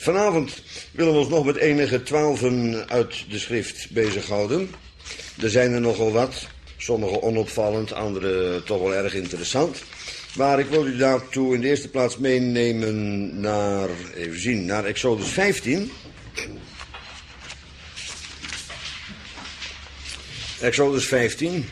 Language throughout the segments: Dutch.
Vanavond willen we ons nog met enige 12 uit de schrift bezighouden. Er zijn er nogal wat, sommige onopvallend, andere toch wel erg interessant. Maar ik wil u daartoe in de eerste plaats meenemen naar, even zien, naar Exodus 15. Exodus 15.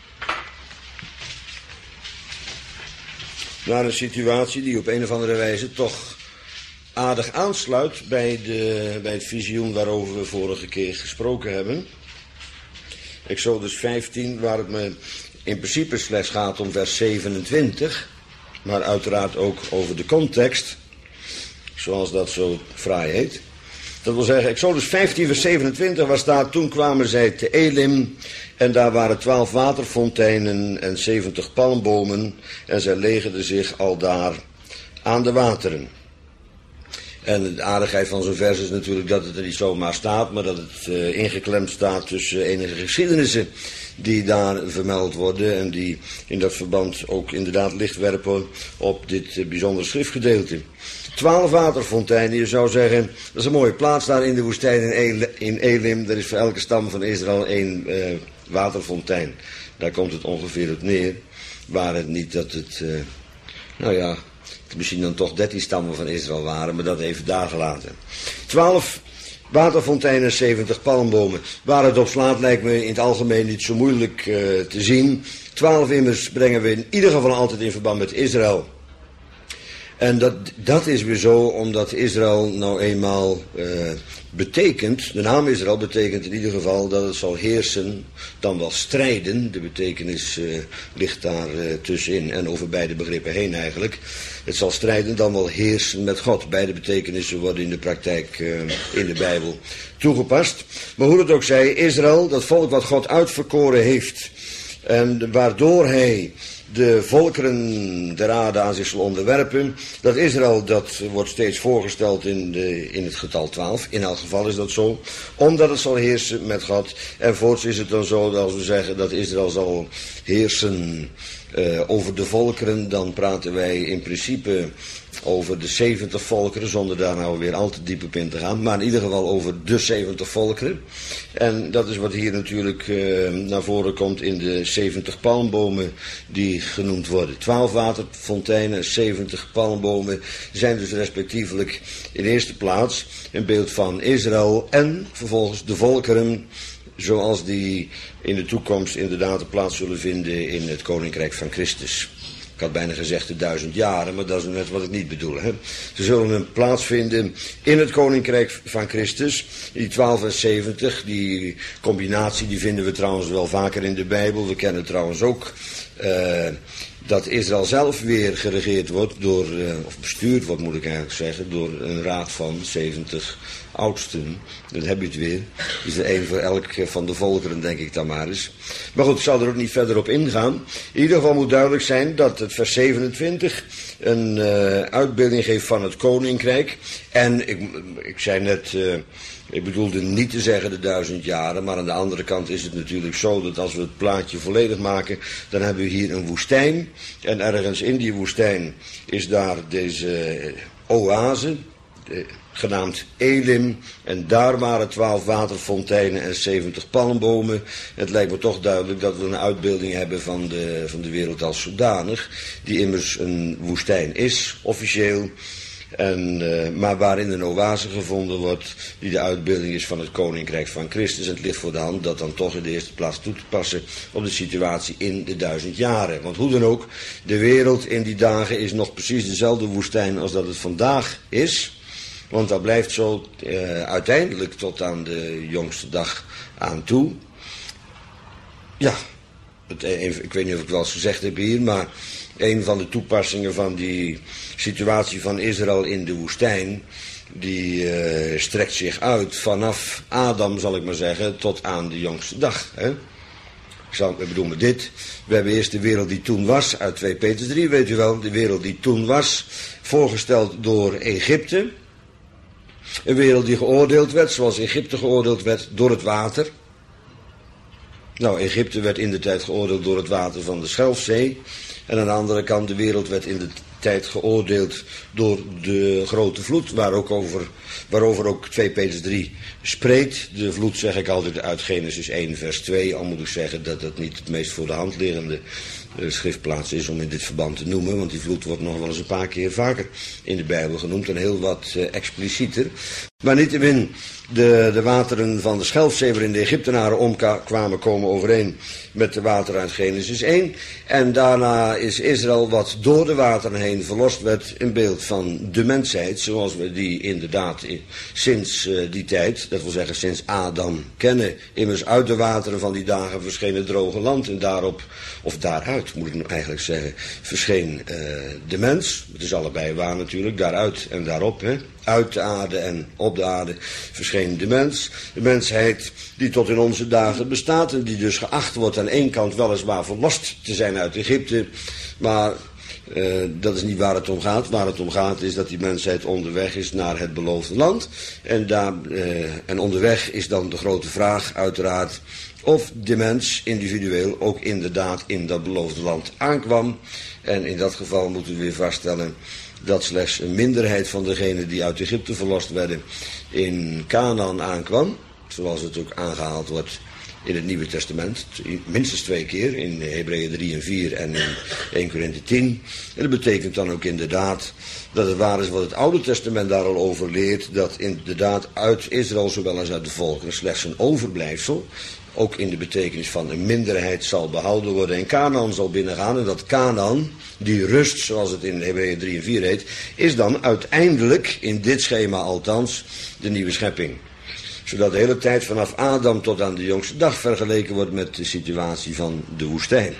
Naar een situatie die op een of andere wijze toch aardig aansluit bij het visioen waarover we vorige keer gesproken hebben. Exodus 15, waar het me in principe slechts gaat om vers 27, maar uiteraard ook over de context, zoals dat zo fraai heet. Dat wil zeggen, Exodus 15 vers 27, waar staat: toen kwamen zij te Elim, en daar waren 12 waterfonteinen en 70 palmbomen, en zij legerden zich aldaar aan de wateren. En de aardigheid van zo'n vers is natuurlijk dat het er niet zomaar staat, maar dat het ingeklemd staat tussen enige geschiedenissen die daar vermeld worden en die in dat verband ook inderdaad licht werpen op dit bijzondere schriftgedeelte. 12 waterfonteinen, je zou zeggen, dat is een mooie plaats daar in de woestijn in Elim. Er is voor elke stam van Israël 1 waterfontein. Daar komt het ongeveer op neer, waar het niet dat het, misschien dan toch 13 stammen van Israël waren, maar dat even daar gelaten. 12 waterfonteinen, 70 palmbomen. Waar het op slaat lijkt me in het algemeen niet zo moeilijk te zien. 12 immers brengen we in ieder geval altijd in verband met Israël. En dat is weer zo, omdat Israël nou eenmaal betekent, de naam Israël betekent in ieder geval dat het zal heersen, dan wel strijden. De betekenis ligt daar tussenin en over beide begrippen heen eigenlijk. Het zal strijden, dan wel heersen met God. Beide betekenissen worden in de praktijk in de Bijbel toegepast. Maar hoe het ook zij, Israël, dat volk wat God uitverkoren heeft, en waardoor hij de volkeren der aarde aan zich zal onderwerpen. Dat Israël, dat wordt steeds voorgesteld in het getal 12. In elk geval is dat zo. Omdat het zal heersen met God. En voorts is het dan zo dat als we zeggen dat Israël zal heersen over de volkeren, dan praten wij in principe over de 70 volkeren, zonder daar nou weer al te diep op in te gaan, maar in ieder geval over de 70 volkeren. En dat is wat hier natuurlijk naar voren komt in de 70 palmbomen die genoemd worden. 12 waterfonteinen, 70 palmbomen zijn dus respectievelijk in eerste plaats een beeld van Israël en vervolgens de volkeren, zoals die in de toekomst inderdaad een plaats zullen vinden in het Koninkrijk van Christus. Ik had bijna gezegd de 1000 jaren, maar dat is net wat ik niet bedoel. Hè? Ze zullen een plaats vinden in het Koninkrijk van Christus. Die 12 en 70, die combinatie, die vinden we trouwens wel vaker in de Bijbel. We kennen trouwens ook dat Israël zelf weer geregeerd wordt door, of bestuurd wordt moet ik eigenlijk zeggen, door een raad van 70 oudsten. Dan heb je het weer. Is er 1 voor elk van de volkeren, denk ik dan maar eens. Maar goed, ik zal er ook niet verder op ingaan. In ieder geval moet duidelijk zijn dat het vers 27 een uitbeelding geeft van het koninkrijk. En ik zei net, ik bedoelde niet te zeggen de 1000 jaren, maar aan de andere kant is het natuurlijk zo dat als we het plaatje volledig maken, dan hebben we hier een woestijn. En ergens in die woestijn is daar deze oase, genaamd Elim, en daar waren 12 waterfonteinen en 70 palmbomen. Het lijkt me toch duidelijk dat we een uitbeelding hebben van de wereld als zodanig, die immers een woestijn is, officieel, maar waarin een oase gevonden wordt, die de uitbeelding is van het Koninkrijk van Christus. En het ligt voor de hand dat dan toch in de eerste plaats toe te passen op de situatie in de 1000 jaren. Want hoe dan ook, de wereld in die dagen is nog precies dezelfde woestijn als dat het vandaag is. Want dat blijft zo uiteindelijk tot aan de jongste dag aan toe. Ja, ik weet niet of ik het wel eens gezegd heb hier, maar een van de toepassingen van die situatie van Israël in de woestijn, die strekt zich uit vanaf Adam, zal ik maar zeggen, tot aan de jongste dag. Hè? Ik bedoel met dit, we hebben eerst de wereld die toen was, uit 2 Petrus 3, weet u wel, de wereld die toen was, voorgesteld door Egypte. Een wereld die geoordeeld werd, zoals Egypte geoordeeld werd, door het water. Nou, Egypte werd in de tijd geoordeeld door het water van de Schelfzee. En aan de andere kant, de wereld werd in de tijd geoordeeld door de grote vloed, waarover ook 2 Petrus 3 spreekt. De vloed zeg ik altijd uit Genesis 1 vers 2, al moet ik zeggen dat dat niet het meest voor de hand liggende schriftplaats is om in dit verband te noemen, want die vloed wordt nog wel eens een paar keer vaker in de Bijbel genoemd en heel wat explicieter. Maar niettemin, de wateren van de Schelfzee waarin de Egyptenaren omkwamen komen overeen met de wateren uit Genesis 1. En daarna is Israël, wat door de wateren heen verlost werd, een beeld van de mensheid, zoals we die inderdaad sinds die tijd, dat wil zeggen sinds Adam, kennen. Immers uit de wateren van die dagen verscheen het droge land en daarop, of daaruit moet ik eigenlijk zeggen, verscheen de mens. Het is allebei waar natuurlijk, daaruit en daarop, hè. Uit de aarde en op de aarde verscheen de mens. De mensheid die tot in onze dagen bestaat en die dus geacht wordt aan één kant weliswaar verlost te zijn uit Egypte. Maar dat is niet waar het om gaat. Waar het om gaat is dat die mensheid onderweg is naar het beloofde land. En onderweg is dan de grote vraag uiteraard of de mens individueel ook inderdaad in dat beloofde land aankwam. En in dat geval moeten we weer vaststellen dat slechts een minderheid van degenen die uit Egypte verlost werden in Canaan aankwam. Zoals het ook aangehaald wordt in het Nieuwe Testament. Minstens 2 keer, in Hebreeën 3 en 4 en in 1 Korinthe 10. En dat betekent dan ook inderdaad dat het waar is wat het Oude Testament daar al over leert. Dat inderdaad uit Israël zowel als uit de volkeren slechts een overblijfsel, ook in de betekenis van een minderheid, zal behouden worden en Canaan zal binnengaan. En dat Canaan, die rust, zoals het in Hebreeën 3 en 4 heet, is dan uiteindelijk, in dit schema althans, de nieuwe schepping. Zodat de hele tijd vanaf Adam tot aan de jongste dag vergeleken wordt met de situatie van de woestijn.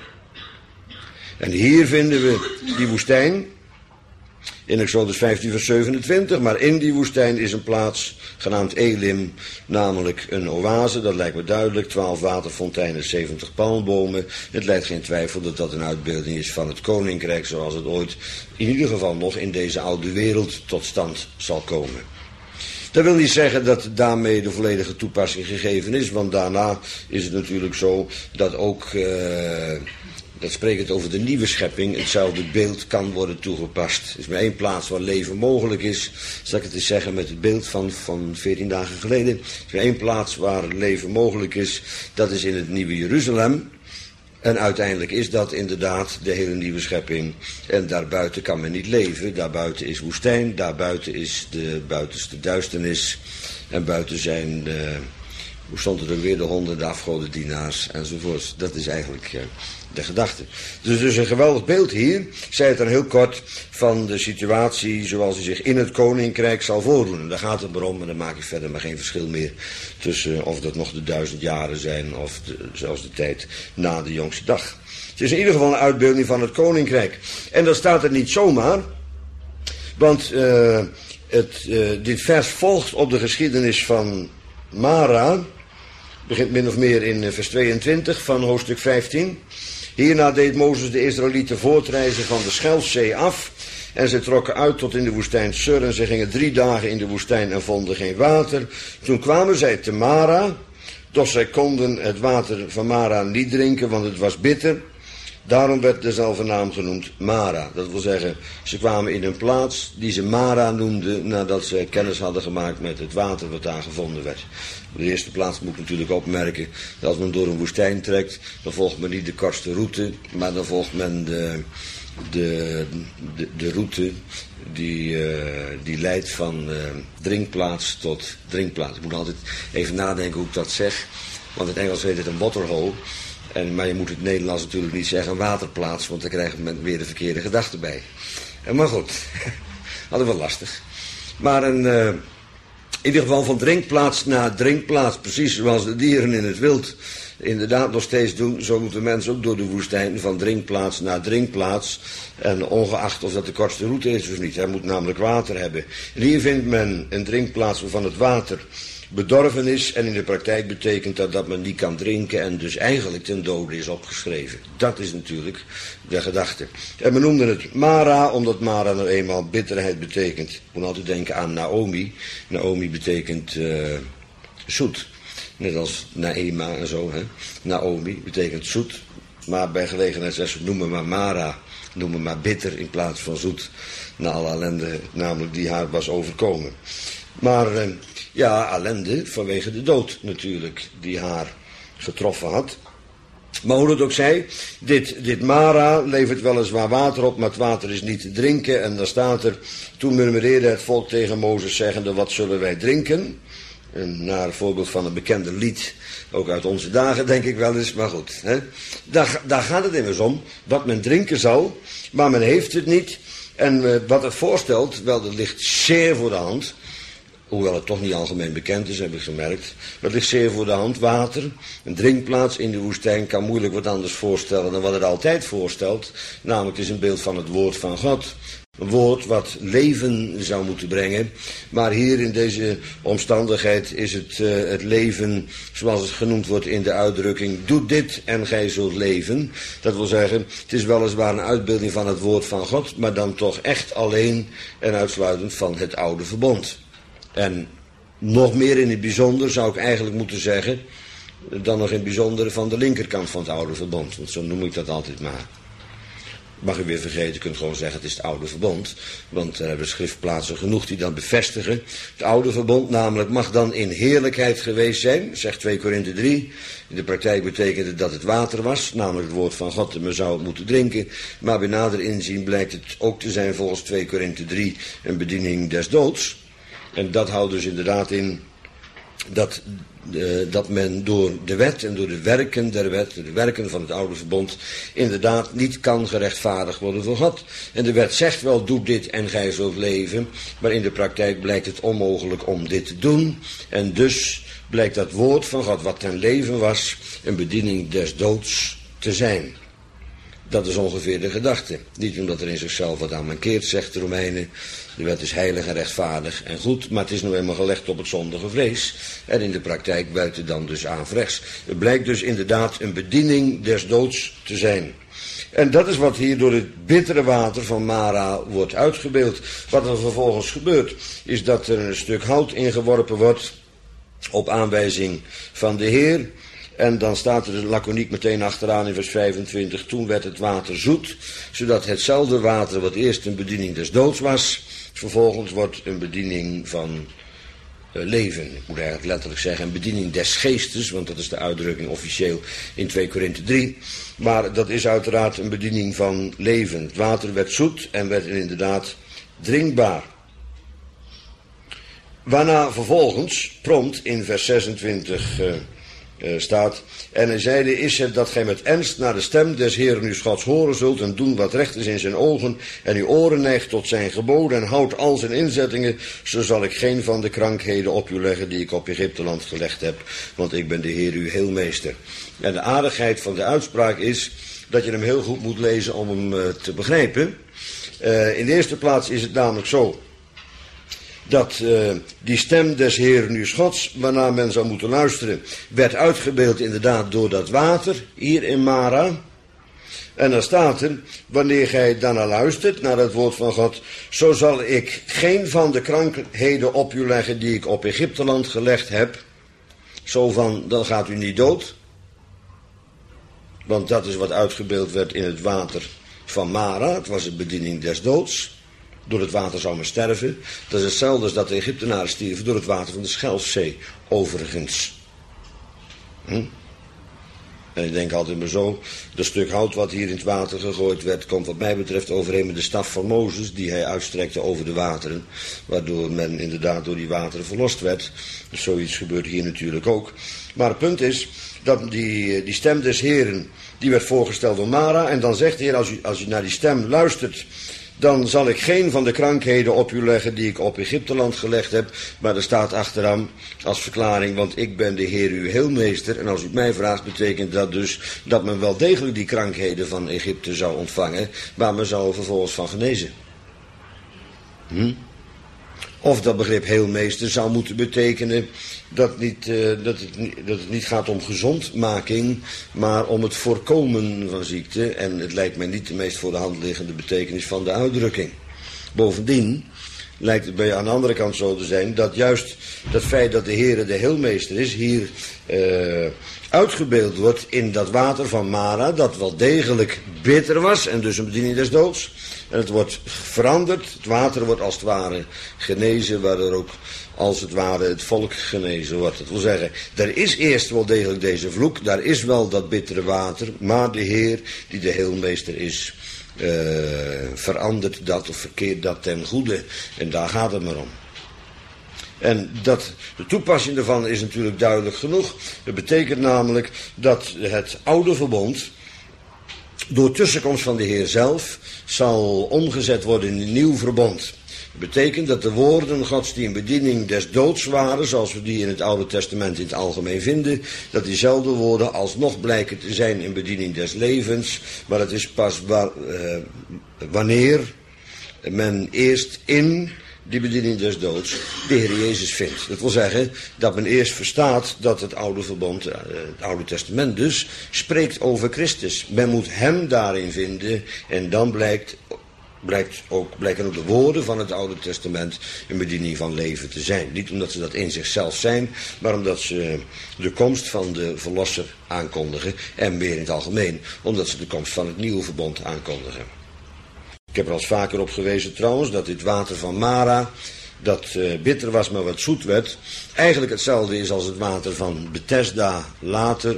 En hier vinden we die woestijn in Exodus 15 vers 27, maar in die woestijn is een plaats genaamd Elim, namelijk een oase, dat lijkt me duidelijk, 12 waterfonteinen, 70 palmbomen. Het lijkt geen twijfel dat dat een uitbeelding is van het koninkrijk zoals het ooit, in ieder geval nog in deze oude wereld, tot stand zal komen. Dat wil niet zeggen dat daarmee de volledige toepassing gegeven is, want daarna is het natuurlijk zo dat ook, dat spreekt het over de nieuwe schepping, hetzelfde beeld kan worden toegepast. Er is maar 1 plaats waar leven mogelijk is, zal ik het eens zeggen met het beeld van 14 dagen geleden. Er is maar 1 plaats waar leven mogelijk is, dat is in het nieuwe Jeruzalem. En uiteindelijk is dat inderdaad de hele nieuwe schepping. En daarbuiten kan men niet leven. Daarbuiten is woestijn, daarbuiten is de buitenste duisternis. En buiten zijn, hoe stond het ook weer, de honden, de afgodendienaars enzovoort. Dat is eigenlijk de gedachte. Dus een geweldig beeld hier, ik zei het dan heel kort, van de situatie zoals die zich in het koninkrijk zal voordoen. En daar gaat het maar om en dan maak ik verder maar geen verschil meer tussen of dat nog de 1000 jaren zijn of zelfs de tijd na de jongste dag. Het is in ieder geval een uitbeelding van het koninkrijk. En dat staat er niet zomaar, want dit vers volgt op de geschiedenis van Mara, begint min of meer in vers 22 van hoofdstuk 15. Hierna deed Mozes de Israëlieten voortreizen van de Schelfzee af. En ze trokken uit tot in de woestijn Sur. En ze gingen 3 dagen in de woestijn en vonden geen water. Toen kwamen zij te Mara. Doch zij konden het water van Mara niet drinken, want het was bitter. Daarom werd dezelfde naam genoemd Mara. Dat wil zeggen, ze kwamen in een plaats die ze Mara noemden nadat ze kennis hadden gemaakt met het water wat daar gevonden werd. Op de eerste plaats moet ik natuurlijk opmerken dat als men door een woestijn trekt, dan volgt men niet de kortste route, maar dan volgt men de route die leidt van drinkplaats tot drinkplaats. Ik moet altijd even nadenken hoe ik dat zeg, want in het Engels heet het een waterhole. Maar je moet het Nederlands natuurlijk niet zeggen waterplaats, want dan krijgt men weer de verkeerde gedachte bij. Maar goed, hadden we lastig. Maar in ieder geval van drinkplaats naar drinkplaats, precies zoals de dieren in het wild inderdaad nog steeds doen, zo moeten mensen ook door de woestijn van drinkplaats naar drinkplaats. En ongeacht of dat de kortste route is of niet, hij moet namelijk water hebben. En hier vindt men een drinkplaats waarvan het water bedorven is en in de praktijk betekent dat men niet kan drinken en dus eigenlijk ten dode is opgeschreven. Dat is natuurlijk de gedachte. En men noemde het Mara, omdat Mara nou eenmaal bitterheid betekent. Ik moet altijd denken aan Naomi. Naomi betekent zoet. Net als Naema en zo. Hè? Naomi betekent zoet. Maar bij gelegenheid zegt ze, noem me maar Mara. noem het maar bitter in plaats van zoet, na alle ellende namelijk die haar was overkomen. Maar ja, ellende vanwege de dood natuurlijk, die haar getroffen had. Maar hoe het ook zij, dit Mara levert weliswaar water op, maar het water is niet te drinken. En dan staat er, toen murmureerde het volk tegen Mozes zeggende, wat zullen wij drinken? Naar voorbeeld van een bekende lied, ook uit onze dagen denk ik wel eens, maar goed. Hè? Daar gaat het immers om, wat men drinken zal, maar men heeft het niet. En wat het voorstelt, wel dat ligt zeer voor de hand. Hoewel het toch niet algemeen bekend is, heb ik gemerkt. Maar het ligt zeer voor de hand. Water, een drinkplaats in de woestijn, kan moeilijk wat anders voorstellen dan wat het altijd voorstelt. Namelijk, het is een beeld van het woord van God. Een woord wat leven zou moeten brengen. Maar hier in deze omstandigheid is het leven, zoals het genoemd wordt in de uitdrukking, doe dit en gij zult leven. Dat wil zeggen, het is weliswaar een uitbeelding van het woord van God, maar dan toch echt alleen en uitsluitend van het oude verbond. En nog meer in het bijzonder zou ik eigenlijk moeten zeggen, dan nog in het bijzonder van de linkerkant van het oude verbond. Want zo noem ik dat altijd maar. Mag u weer vergeten, je kunt gewoon zeggen het is het oude verbond. Want er hebben schriftplaatsen genoeg die dat bevestigen. Het oude verbond namelijk mag dan in heerlijkheid geweest zijn, zegt 2 Korinthe 3. In de praktijk betekende dat het water was, namelijk het woord van God en men zou het moeten drinken. Maar bij nader inzien blijkt het ook te zijn volgens 2 Korinthe 3 een bediening des doods. En dat houdt dus inderdaad in dat men door de wet en door de werken der wet, de werken van het oude verbond, inderdaad niet kan gerechtvaardigd worden voor God. En de wet zegt wel, doe dit en gij zult leven, maar in de praktijk blijkt het onmogelijk om dit te doen. En dus blijkt dat woord van God, wat ten leven was, een bediening des doods te zijn. Dat is ongeveer de gedachte. Niet omdat er in zichzelf wat aan mankeert, zegt de Romeinen. De wet is heilig en rechtvaardig en goed, maar het is nou eenmaal gelegd op het zondige vlees. En in de praktijk werkt het dan dus averechts. Het blijkt dus inderdaad een bediening des doods te zijn. En dat is wat hier door het bittere water van Mara wordt uitgebeeld. Wat er vervolgens gebeurt, is dat er een stuk hout ingeworpen wordt op aanwijzing van de Heer. En dan staat er laconiek meteen achteraan in vers 25, toen werd het water zoet, zodat hetzelfde water wat eerst een bediening des doods was, vervolgens wordt een bediening van leven. Ik moet eigenlijk letterlijk zeggen, een bediening des geestes, want dat is de uitdrukking officieel in 2 Korinthe 3. Maar dat is uiteraard een bediening van leven. Het water werd zoet en werd inderdaad drinkbaar. Waarna vervolgens, prompt in vers 26 staat, en hij zeide, is het dat gij met ernst naar de stem des Heeren uw Gods horen zult en doen wat recht is in zijn ogen en uw oren neigt tot zijn geboden en houdt al zijn inzettingen, zo zal ik geen van de krankheden op u leggen die ik op Egypteland gelegd heb, want ik ben de Heer uw heelmeester. En de aardigheid van de uitspraak is dat je hem heel goed moet lezen om hem te begrijpen. In de eerste plaats is het namelijk zo dat die stem des Heeren uw Gods, waarna men zou moeten luisteren, werd uitgebeeld inderdaad door dat water, hier in Mara. En dan staat er, wanneer gij daarnaar luistert, naar het woord van God, zo zal ik geen van de krankheden op u leggen die ik op Egypteland gelegd heb. Zo van, dan gaat u niet dood. Want dat is wat uitgebeeld werd in het water van Mara. Het was de bediening des doods. Door het water zou men sterven. Dat is hetzelfde als dat de Egyptenaren stierven door het water van de Schelfzee, overigens. En ik denk altijd maar zo, dat stuk hout wat hier in het water gegooid werd, komt wat mij betreft overeen met de staf van Mozes, die hij uitstrekte over de wateren, waardoor men inderdaad door die wateren verlost werd. Dus zoiets gebeurt hier natuurlijk ook. Maar het punt is, dat die stem des Heren, die werd voorgesteld door Mara, en dan zegt de Heer, als u naar die stem luistert, dan zal ik geen van de krankheden op u leggen die ik op Egypteland gelegd heb. Maar er staat achteraan als verklaring, want ik ben de Heer uw heelmeester. En als u het mij vraagt, betekent dat dus dat men wel degelijk die krankheden van Egypte zou ontvangen, maar men zou er vervolgens van genezen. Of dat begrip heelmeester zou moeten betekenen dat het niet gaat om gezondmaking, maar om het voorkomen van ziekte. En het lijkt mij niet de meest voor de hand liggende betekenis van de uitdrukking. Bovendien, lijkt het bij aan de andere kant zo te zijn, dat juist dat feit dat de Heere de Heelmeester is, hier uitgebeeld wordt in dat water van Mara, dat wel degelijk bitter was en dus een bediening des doods. En het wordt veranderd, het water wordt als het ware genezen, waardoor ook als het ware het volk genezen wordt. Dat wil zeggen, er is eerst wel degelijk deze vloek, daar is wel dat bittere water, maar de Heer die de Heelmeester is, verandert dat of verkeert dat ten goede. En daar gaat het maar om. En de toepassing daarvan is natuurlijk duidelijk genoeg. Dat betekent namelijk dat het oude verbond door tussenkomst van de Heer zelf zal omgezet worden in een nieuw verbond. Dat betekent dat de woorden Gods die in bediening des doods waren, zoals we die in het Oude Testament in het algemeen vinden, dat diezelfde woorden alsnog blijken te zijn in bediening des levens. Maar het is pas wanneer men eerst in die bediening des doods de Heer Jezus vindt. Dat wil zeggen dat men eerst verstaat dat het oude verbond, het Oude Testament dus, spreekt over Christus. Men moet hem daarin vinden en dan blijken ook de woorden van het Oude Testament een bediening van leven te zijn. Niet omdat ze dat in zichzelf zijn, maar omdat ze de komst van de Verlosser aankondigen en meer in het algemeen, omdat ze de komst van het nieuwe verbond aankondigen. Ik heb er al vaker op gewezen trouwens, dat dit water van Mara, dat bitter was maar wat zoet werd, eigenlijk hetzelfde is als het water van Bethesda later.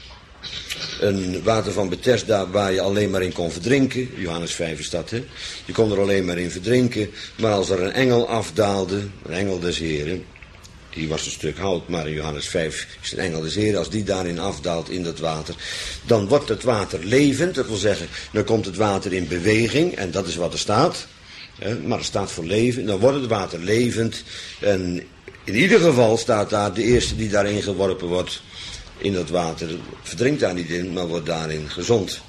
Een water van Bethesda waar je alleen maar in kon verdrinken. Johannes 5 is dat, hè. Je kon er alleen maar in verdrinken, maar als er een engel afdaalde, een engel des Heren, die was een stuk hout, maar in Johannes 5 is een engel des Heren, als die daarin afdaalt in dat water, dan wordt het water levend. Dat wil zeggen, dan komt het water in beweging, en dat is wat er staat. Maar er staat voor leven, dan wordt het water levend. En in ieder geval staat daar de eerste die daarin geworpen wordt, in dat water, verdrinkt daar niet in, maar wordt daarin gezond.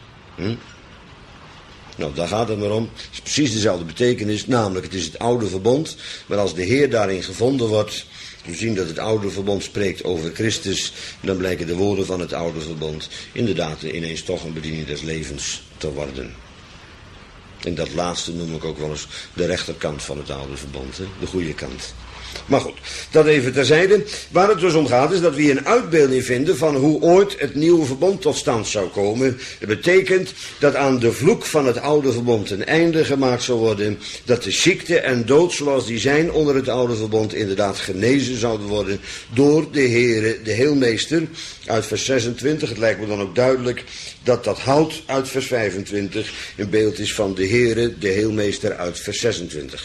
Nou, daar gaat het maar om. Het is precies dezelfde betekenis, namelijk het is het oude verbond, maar als de Heer daarin gevonden wordt, we zien dat het oude verbond spreekt over Christus, dan blijken de woorden van het oude verbond inderdaad ineens toch een bediening des levens te worden. En dat laatste noem ik ook wel eens de rechterkant van het oude verbond, hè? De goede kant. Maar goed, dat even terzijde. Waar het dus om gaat is dat we hier een uitbeelding vinden van hoe ooit het nieuwe verbond tot stand zou komen. Dat betekent dat aan de vloek van het oude verbond een einde gemaakt zal worden. Dat de ziekte en dood zoals die zijn onder het oude verbond inderdaad genezen zouden worden door de Heere, de Heelmeester. Uit vers 26, het lijkt me dan ook duidelijk dat dat hout uit vers 25 een beeld is van de Heere, de Heelmeester uit vers 26.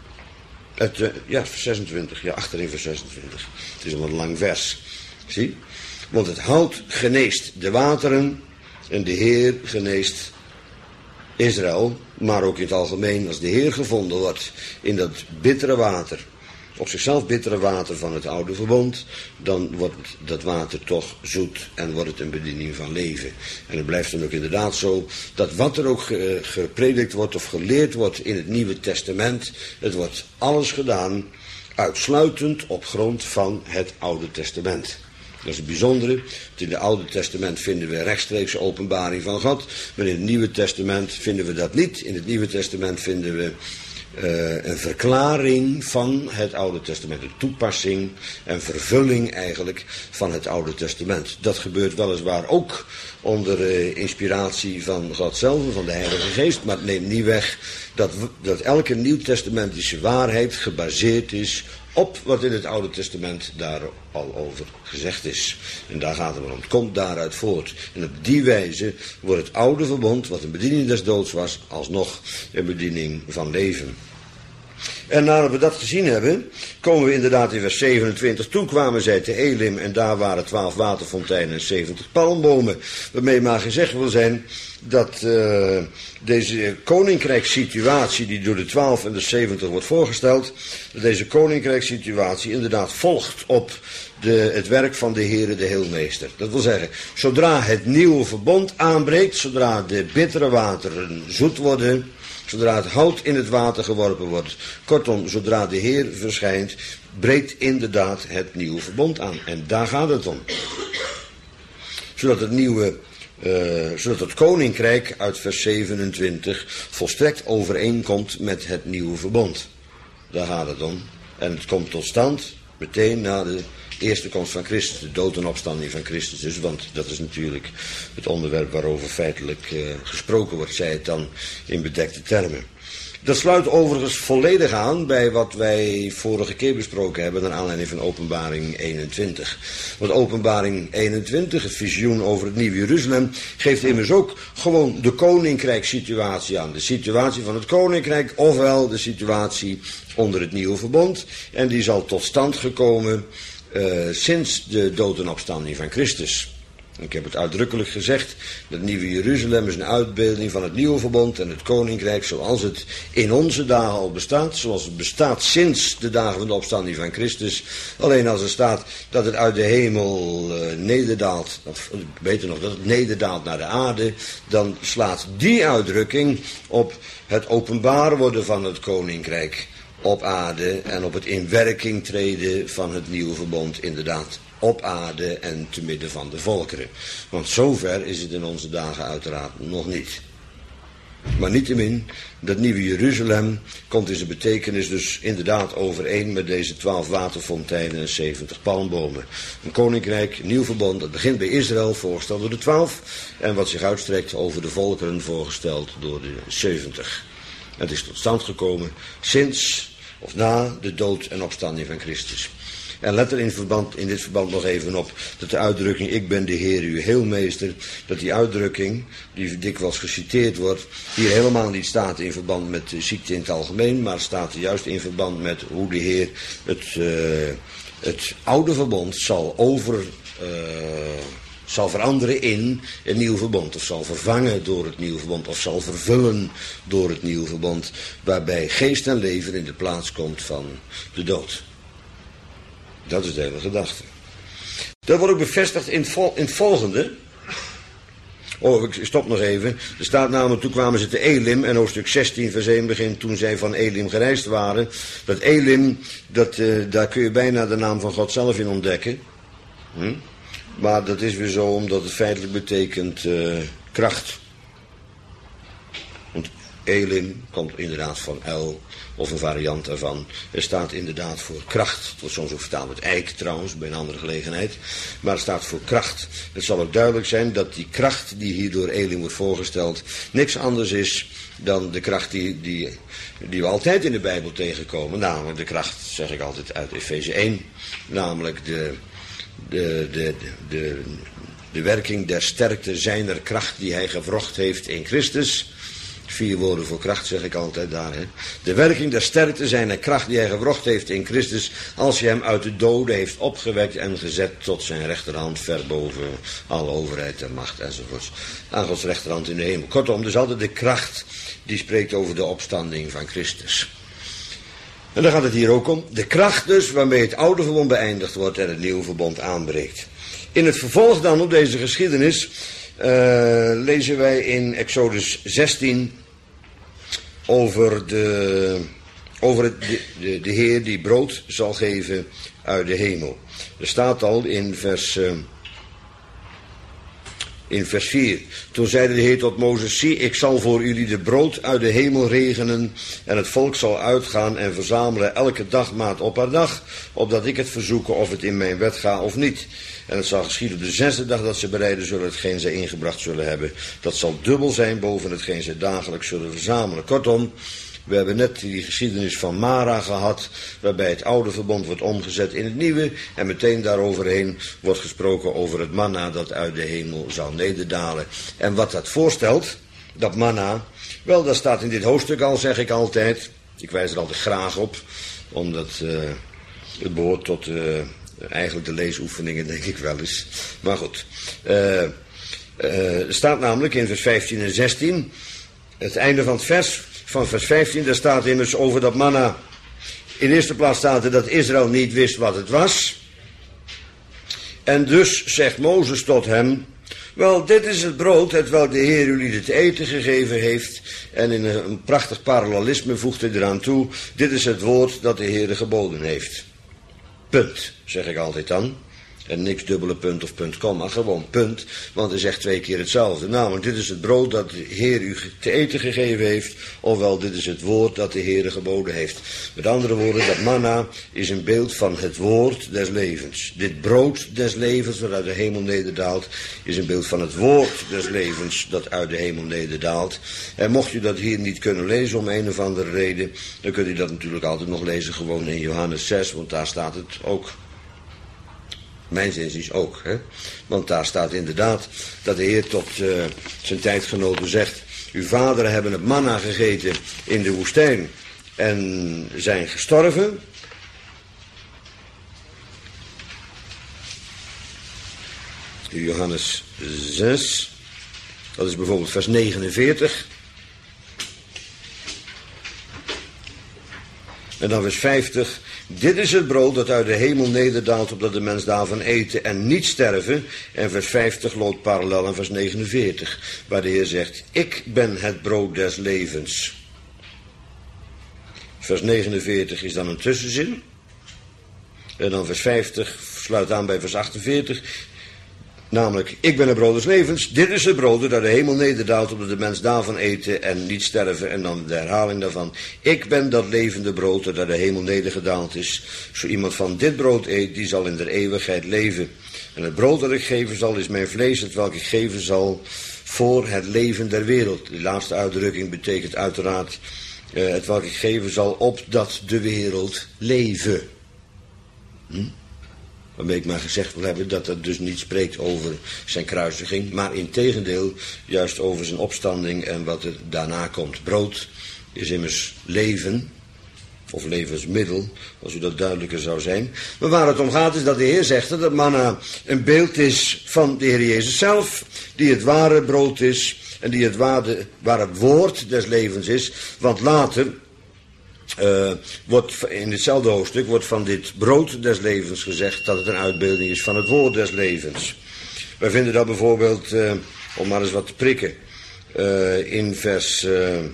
Vers 26, ja, achterin vers 26. Het is een wat lang vers. Zie? Want het hout geneest de wateren en de Heer geneest Israël. Maar ook in het algemeen, als de Heer gevonden wordt in dat bittere water, op zichzelf bittere water van het oude verbond, dan wordt dat water toch zoet en wordt het een bediening van leven. En het blijft dan ook inderdaad zo dat wat er ook gepredikt wordt of geleerd wordt in het Nieuwe Testament, het wordt alles gedaan uitsluitend op grond van het Oude Testament. Dat is het bijzondere. In het Oude Testament vinden we rechtstreeks openbaring van God, maar in het Nieuwe Testament vinden we dat niet. In het Nieuwe Testament vinden we een verklaring van het Oude Testament, een toepassing en vervulling eigenlijk van het Oude Testament. Dat gebeurt weliswaar ook onder inspiratie van God zelf, van de Heilige Geest, maar het neemt niet weg dat elke nieuwtestamentische waarheid gebaseerd is op wat in het Oude Testament daar al over gezegd is. En daar gaat het om. Het komt daaruit voort. En op die wijze wordt het oude verbond, wat een bediening des doods was, alsnog een bediening van leven. En nadat we dat gezien hebben, komen we inderdaad in vers 27. Toen kwamen zij te Elim en daar waren 12 waterfonteinen en 70 palmbomen. Waarmee maar gezegd wil zijn dat deze koninkrijkssituatie die door de 12 en de 70 wordt voorgesteld, dat deze koninkrijkssituatie inderdaad volgt op het werk van de Heere, de Heelmeester. Dat wil zeggen, zodra het nieuwe verbond aanbreekt, zodra de bittere wateren zoet worden, zodra het hout in het water geworpen wordt, kortom, zodra de Heer verschijnt, breekt inderdaad het nieuwe verbond aan. En daar gaat het om. Zodat het koninkrijk uit vers 27 volstrekt overeenkomt met het nieuwe verbond. Daar gaat het om. En het komt tot stand meteen na de eerste komst van Christus, de dood en opstanding van Christus. Dus, want dat is natuurlijk het onderwerp waarover feitelijk gesproken wordt, zij het dan in bedekte termen. Dat sluit overigens volledig aan bij wat wij vorige keer besproken hebben naar aanleiding van Openbaring 21. Want Openbaring 21, het visioen over het Nieuwe Jeruzalem, geeft immers ook gewoon de koninkrijkssituatie aan. De situatie van het koninkrijk, ofwel de situatie onder het Nieuwe Verbond. En die zal tot stand gekomen sinds de dood en opstanding van Christus. Ik heb het uitdrukkelijk gezegd, dat Nieuwe Jeruzalem is een uitbeelding van het Nieuwe Verbond en het Koninkrijk zoals het in onze dagen al bestaat, zoals het bestaat sinds de dagen van de opstanding van Christus. Alleen als er staat dat het uit de hemel nederdaalt, of beter nog, dat het nederdaalt naar de aarde, dan slaat die uitdrukking op het openbaar worden van het Koninkrijk op aarde en op het in werking treden van het Nieuwe Verbond inderdaad op aarde en te midden van de volkeren. Want zover is het in onze dagen uiteraard nog niet. Maar niettemin, dat Nieuwe Jeruzalem komt in zijn betekenis dus inderdaad overeen met deze 12 waterfonteinen en 70 palmbomen. Een koninkrijk, een nieuw verbond, dat begint bij Israël, voorgesteld door de 12, en wat zich uitstrekt over de volkeren, voorgesteld door de 70. Het is tot stand gekomen sinds of na de dood en opstanding van Christus. En let er in dit verband nog even op dat de uitdrukking, ik ben de Heer uw heelmeester, dat die uitdrukking, die dikwijls geciteerd wordt, hier helemaal niet staat in verband met de ziekte in het algemeen, maar staat juist in verband met hoe de Heer het oude verbond zal veranderen in een nieuw verbond, of zal vervangen door het nieuwe verbond, of zal vervullen door het nieuwe verbond, waarbij geest en leven in de plaats komt van de dood. Dat is de hele gedachte. Dat wordt ook bevestigd in het volgende. Oh, ik stop nog even. Er staat namelijk, toen kwamen ze te Elim, en hoofdstuk 16 vers 1 begint, toen zij van Elim gereisd waren. Dat Elim, daar kun je bijna de naam van God zelf in ontdekken. Maar dat is weer zo, omdat het feitelijk betekent kracht. Want Elim komt inderdaad van El, of een variant daarvan. Er staat inderdaad voor kracht. Het wordt soms ook vertaald met eik trouwens, bij een andere gelegenheid. Maar het staat voor kracht. Het zal ook duidelijk zijn dat die kracht die hier door Elim wordt voorgesteld niks anders is dan de kracht die we altijd in de Bijbel tegenkomen. Namelijk de kracht, zeg ik altijd, uit Efeze 1. Namelijk de werking der sterkte zijner kracht die hij gewrocht heeft in Christus. 4 woorden voor kracht, zeg ik altijd daar. Hè. De werking der sterkte zijner kracht die hij gewrocht heeft in Christus, als hij hem uit de doden heeft opgewekt en gezet tot zijn rechterhand, ver boven alle overheid en macht enzovoorts. Aan Gods rechterhand in de hemel. Kortom, dus altijd de kracht die spreekt over de opstanding van Christus. En daar gaat het hier ook om. De kracht dus waarmee het oude verbond beëindigd wordt en het nieuwe verbond aanbreekt. In het vervolg dan op deze geschiedenis lezen wij in Exodus 16 over de Heer die brood zal geven uit de hemel. Er staat al in vers 4. Toen zeide de Heer tot Mozes, zie, ik zal voor jullie de brood uit de hemel regenen en het volk zal uitgaan en verzamelen elke dagmaat op haar dag, opdat ik het verzoeken of het in mijn wet ga of niet. En het zal geschieden op de 6e dag dat ze bereiden zullen hetgeen zij ingebracht zullen hebben. Dat zal dubbel zijn boven hetgeen zij dagelijks zullen verzamelen. Kortom, we hebben net die geschiedenis van Mara gehad, waarbij het oude verbond wordt omgezet in het nieuwe. En meteen daaroverheen wordt gesproken over het manna dat uit de hemel zal nederdalen. En wat dat voorstelt, dat manna, wel, dat staat in dit hoofdstuk al, zeg ik altijd. Ik wijs er altijd graag op, omdat het behoort tot eigenlijk de leesoefeningen, denk ik wel eens. Maar goed, er staat namelijk in vers 15 en 16, het einde van het vers, van vers 15, daar staat immers over dat manna. In de eerste plaats staat er dat Israël niet wist wat het was. En dus zegt Mozes tot hem, wel, dit is het brood, hetwelk de Heer jullie te eten gegeven heeft. En in een prachtig parallelisme voegt hij eraan toe, dit is het woord dat de Heer geboden heeft. Punt, zeg ik altijd dan. En niks dubbele punt of punt komma, gewoon punt. Want hij zegt 2 keer hetzelfde. Namelijk, dit is het brood dat de Heer u te eten gegeven heeft. Ofwel, dit is het woord dat de Heer geboden heeft. Met andere woorden, dat manna is een beeld van het woord des levens. Dit brood des levens, dat uit de hemel nederdaalt, is een beeld van het woord des levens dat uit de hemel nederdaalt. En mocht u dat hier niet kunnen lezen om een of andere reden, dan kunt u dat natuurlijk altijd nog lezen gewoon in Johannes 6, want daar staat het ook. Mijns inziens ook, hè? Want daar staat inderdaad dat de Heer tot zijn tijdgenoten zegt: uw vaderen hebben het manna gegeten in de woestijn en zijn gestorven. Johannes 6, dat is bijvoorbeeld vers 49. En dan vers 50. Dit is het brood dat uit de hemel nederdaalt, opdat de mens daarvan eten en niet sterven. En vers 50 loopt parallel aan vers 49, waar de Heer zegt: ik ben het brood des levens. Vers 49 is dan een tussenzin. En dan vers 50 sluit aan bij vers 48. Namelijk, ik ben het brood des levens. Dit is het brood dat uit de hemel nederdaalt, opdat de mens daarvan eten en niet sterven. En dan de herhaling daarvan: ik ben dat levende brood dat uit de hemel nedergedaald is. Zo iemand van dit brood eet, die zal in der eeuwigheid leven. En het brood dat ik geven zal, is mijn vlees, hetwelk ik geven zal voor het leven der wereld. Die laatste uitdrukking betekent uiteraard hetwelk ik geven zal, opdat de wereld leven. Waarmee ik maar gezegd wil hebben dat het dus niet spreekt over zijn kruisiging, maar integendeel juist over zijn opstanding en wat er daarna komt. Brood is immers leven, of levensmiddel, als u dat duidelijker zou zijn. Maar waar het om gaat is dat de Heer zegt dat manna een beeld is van de Heer Jezus zelf, die het ware brood is en die het waar het woord des levens is. Want later wordt in hetzelfde hoofdstuk wordt van dit brood des levens gezegd dat het een uitbeelding is van het woord des levens. Wij vinden dat bijvoorbeeld, om maar eens wat te prikken, in vers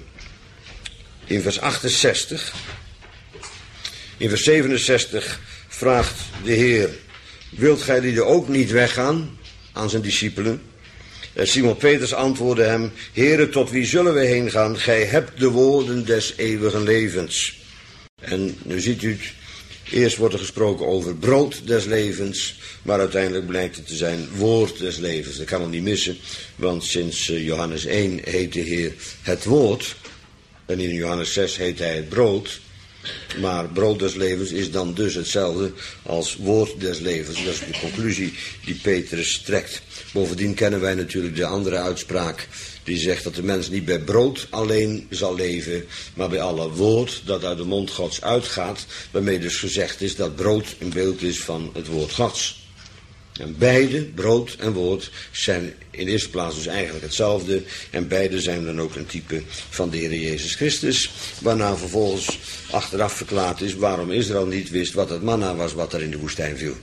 68. In vers 67 vraagt de Heer: wilt gij lieden ook niet weggaan? Aan zijn discipelen. Simon Petrus antwoordde hem: Heere, tot wie zullen we heen gaan? Gij hebt de woorden des eeuwigen levens. En nu ziet u het, eerst wordt er gesproken over brood des levens, maar uiteindelijk blijkt het te zijn woord des levens. Dat kan wel niet missen, want sinds Johannes 1 heet de Heer het woord, en in Johannes 6 heet hij het brood. Maar brood des levens is dan dus hetzelfde als woord des levens. Dat is de conclusie die Petrus trekt. Bovendien kennen wij natuurlijk de andere uitspraak die zegt dat de mens niet bij brood alleen zal leven, maar bij alle woord dat uit de mond Gods uitgaat, waarmee dus gezegd is dat brood een beeld is van het woord Gods. En beide, brood en woord, zijn in eerste plaats dus eigenlijk hetzelfde. En beide zijn dan ook een type van de Heer Jezus Christus. Waarna vervolgens achteraf verklaard is waarom Israël niet wist wat het manna was wat er in de woestijn viel.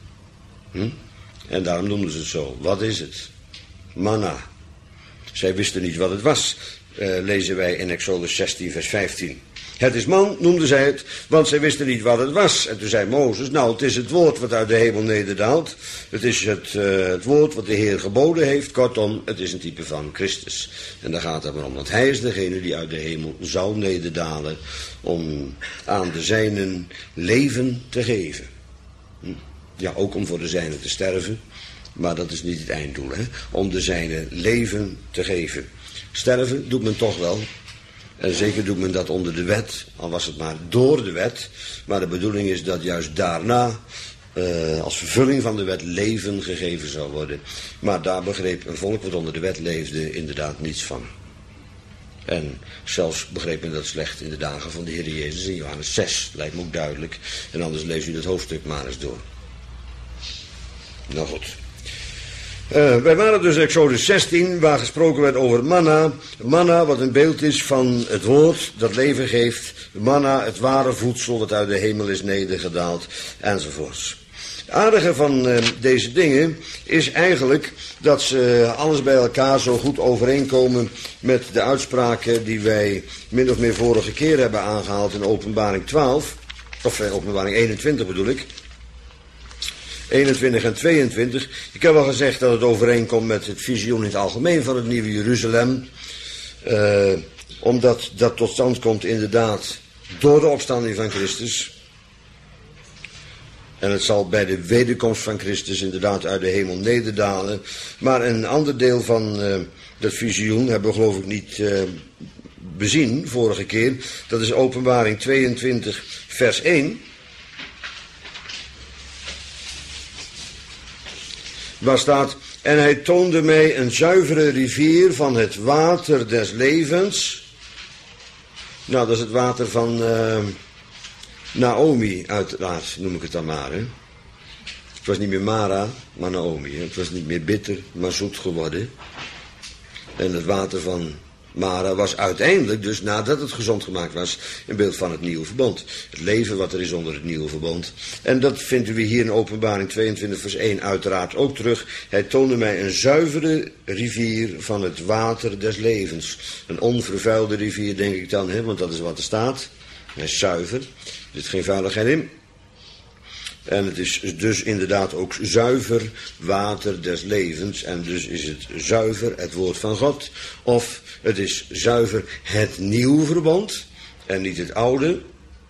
En daarom noemden ze het zo. Wat is het? Manna. Zij wisten niet wat het was. Lezen wij in Exodus 16 vers 15. Het is man, noemden zij het, want zij wisten niet wat het was. En toen zei Mozes: nou, het is het woord wat uit de hemel nederdaalt. Het is het woord wat de Heer geboden heeft. Kortom, het is een type van Christus. En daar gaat het maar om, want hij is degene die uit de hemel zou nederdalen om aan de zijnen leven te geven. Ja, ook om voor de zijnen te sterven, maar dat is niet het einddoel, hè? Om de zijnen leven te geven. Sterven doet men toch wel. En zeker doet men dat onder de wet, al was het maar door de wet. Maar de bedoeling is dat juist daarna, als vervulling van de wet, leven gegeven zou worden. Maar daar begreep een volk wat onder de wet leefde inderdaad niets van. En zelfs begreep men dat slecht in de dagen van de Heer Jezus in Johannes 6. Lijkt me ook duidelijk. En anders lees u dat hoofdstuk maar eens door. Nou goed. Wij waren dus in Exodus 16, waar gesproken werd over manna. Manna, wat een beeld is van het woord dat leven geeft. Manna, het ware voedsel wat uit de hemel is nedergedaald, enzovoorts. Het aardige van deze dingen is eigenlijk dat ze alles bij elkaar zo goed overeenkomen met de uitspraken die wij min of meer vorige keer hebben aangehaald in Openbaring 12. Of Openbaring 21 bedoel ik. 21 en 22. Ik heb al gezegd dat het overeenkomt met het visioen in het algemeen van het Nieuwe Jeruzalem. Omdat dat tot stand komt inderdaad door de opstanding van Christus. En het zal bij de wederkomst van Christus inderdaad uit de hemel nederdalen. Maar een ander deel van dat visioen hebben we geloof ik niet bezien vorige keer. Dat is Openbaring 22 vers 1. Waar staat: en hij toonde mij een zuivere rivier van het water des levens. Nou, dat is het water van Naomi, uiteraard, noem ik het dan maar. Hè. Het was niet meer Mara, maar Naomi. Hè. Het was niet meer bitter, maar zoet geworden. En het water van Mara was uiteindelijk, dus nadat het gezond gemaakt was, een beeld van het nieuwe verbond. Het leven wat er is onder het nieuwe verbond. En dat vinden we hier in Openbaring 22 vers 1 uiteraard ook terug. Hij toonde mij een zuivere rivier van het water des levens. Een onvervuilde rivier, denk ik dan, hè, want dat is wat er staat. Hij is zuiver, er zit geen vuiligheid in. En het is dus inderdaad ook zuiver water des levens. En dus is het zuiver het woord van God. Of het is zuiver het nieuwe verbond en niet het oude.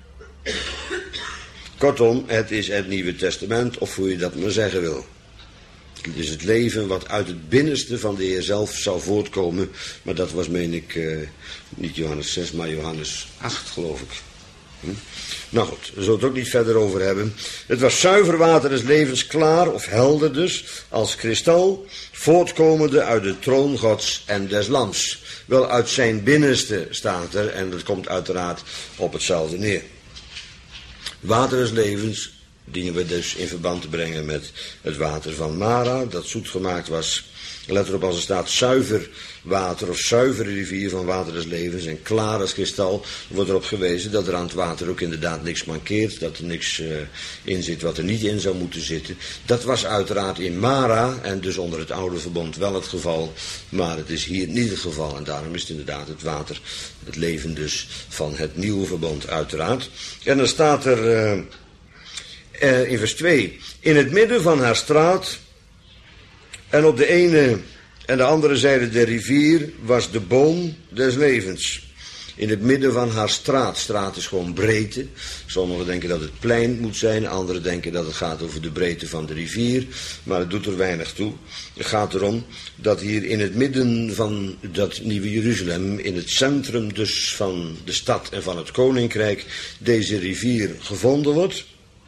Kortom, het is het Nieuwe Testament, of hoe je dat maar zeggen wil. Het is het leven wat uit het binnenste van de Heer zelf zou voortkomen. Maar dat was, meen ik, niet Johannes 6, maar Johannes 8, geloof ik. Nou goed, we zullen het ook niet verder over hebben. Het was zuiver water des levens, klaar of helder dus, als kristal, voortkomende uit de troon Gods en des Lams. Wel uit zijn binnenste staat er, en dat komt uiteraard op hetzelfde neer. Water des levens dienen we dus in verband te brengen met het water van Mara, dat zoet gemaakt was. Let erop, als er staat zuiver water of zuivere rivier van water des levens en klaar als kristal, wordt erop gewezen dat er aan het water ook inderdaad niks mankeert, dat er niks in zit wat er niet in zou moeten zitten. Dat was uiteraard in Mara en dus onder het oude verbond wel het geval, maar het is hier niet het geval en daarom is het inderdaad het water, het leven dus van het nieuwe verbond uiteraard. En dan staat er in vers 2, in het midden van haar straat en op de ene en de andere zijde der rivier was de boom des levens. In het midden van haar straat. Straat is gewoon breedte. Sommigen denken dat het plein moet zijn. Anderen denken dat het gaat over de breedte van de rivier. Maar het doet er weinig toe. Het gaat erom dat hier in het midden van dat Nieuwe Jeruzalem, in het centrum dus van de stad en van het koninkrijk, deze rivier gevonden wordt.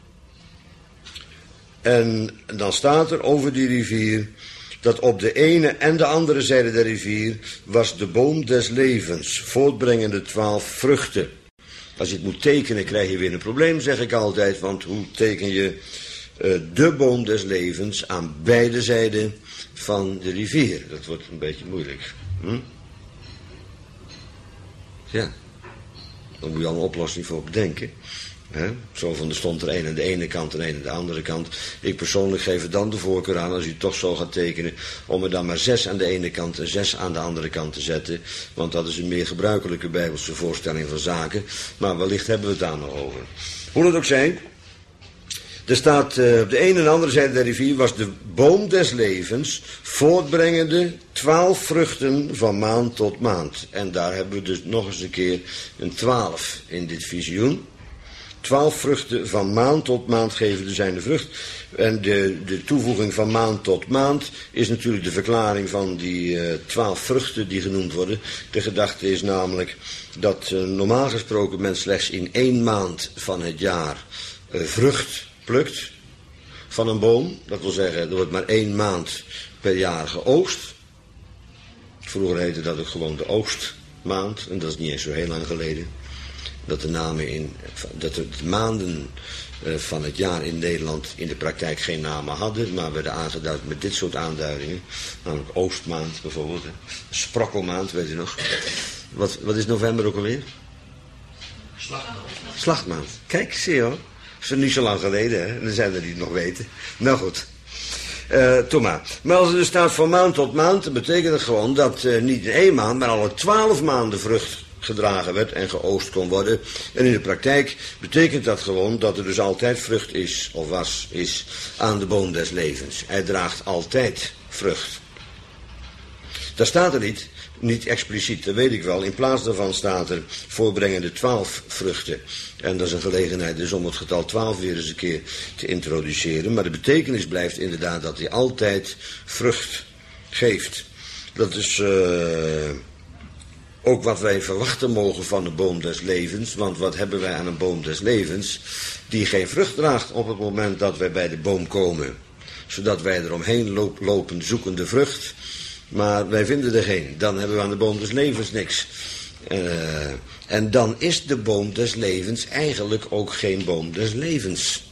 En dan staat er over die rivier dat op de ene en de andere zijde der rivier was de boom des levens, voortbrengende 12 vruchten. Als je het moet tekenen, krijg je weer een probleem, zeg ik altijd, want hoe teken je de boom des levens aan beide zijden van de rivier? Dat wordt een beetje moeilijk. Ja, dan moet je al een oplossing voor bedenken. Zo van, er stond er één aan de ene kant en één aan de andere kant. Ik persoonlijk geef er dan de voorkeur aan, als u toch zo gaat tekenen, om er dan maar 6 aan de ene kant en 6 aan de andere kant te zetten. Want dat is een meer gebruikelijke bijbelse voorstelling van zaken. Maar wellicht hebben we het daar nog over. Hoe het ook zij, er staat op de ene en de andere zijde der rivier was de boom des levens, voortbrengende 12 vruchten van maand tot maand. En daar hebben we dus nog eens een keer een 12 in dit visioen. 12 vruchten van maand tot maand geven de zijne vrucht. En de toevoeging van maand tot maand is natuurlijk de verklaring van die 12 vruchten die genoemd worden. De gedachte is namelijk dat normaal gesproken men slechts in 1 maand van het jaar vrucht plukt van een boom. Dat wil zeggen, er wordt maar 1 maand per jaar geoogst. Vroeger heette dat ook gewoon de oogstmaand. En dat is niet eens zo heel lang geleden. Dat de maanden van het jaar in Nederland in de praktijk geen namen hadden, maar werden aangeduid met dit soort aanduidingen. Namelijk oogstmaand bijvoorbeeld. Sprokkelmaand, weet u nog. Wat is november ook alweer? Slachtmaand. Kijk, zie je hoor. Dat is niet zo lang geleden, hè. En er zijn er die het nog weten. Nou goed. Thomas. Maar als het dus staat van maand tot maand, dan betekent het gewoon dat niet in 1 maand, maar alle 12 maanden vrucht gedragen werd en geoogst kon worden. En in de praktijk betekent dat gewoon dat er dus altijd vrucht is, of is aan de boom des levens. Hij draagt altijd vrucht. Daar staat er niet expliciet, dat weet ik wel. In plaats daarvan staat er voorbrengende 12 vruchten. En dat is een gelegenheid dus om het getal 12 weer eens een keer te introduceren. Maar de betekenis blijft inderdaad dat hij altijd vrucht geeft. Dat is ook wat wij verwachten mogen van de boom des levens. Want wat hebben wij aan een boom des levens die geen vrucht draagt op het moment dat wij bij de boom komen. Zodat wij eromheen lopen zoekende vrucht. Maar wij vinden er geen. Dan hebben we aan de boom des levens niks. En dan is de boom des levens eigenlijk ook geen boom des levens.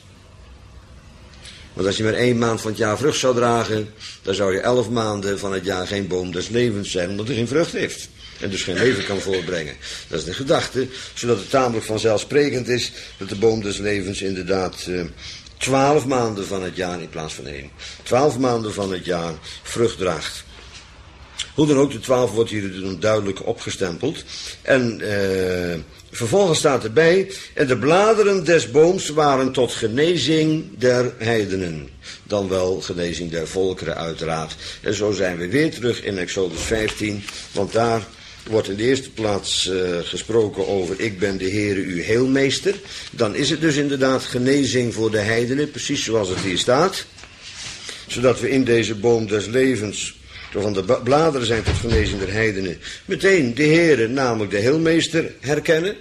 Want als je maar 1 maand van het jaar vrucht zou dragen, dan zou je 11 maanden van het jaar geen boom des levens zijn, omdat hij geen vrucht heeft. En dus geen leven kan voortbrengen. Dat is de gedachte, zodat het tamelijk vanzelfsprekend is dat de boom des levens inderdaad 12 maanden van het jaar in plaats van 1. 12 maanden van het jaar vrucht draagt. Hoe dan ook, de 12 wordt hier duidelijk opgestempeld. En vervolgens staat erbij, en de bladeren des booms waren tot genezing der heidenen. Dan wel genezing der volkeren uiteraard. En zo zijn we weer terug in Exodus 15, want daar wordt in de eerste plaats gesproken over ik ben de Heere uw heelmeester. Dan is het dus inderdaad genezing voor de heidenen, precies zoals het hier staat. Zodat we in deze boom des levens, van de bladeren zijn tot genezing der heidenen, meteen de Heere, namelijk de heelmeester, herkennen.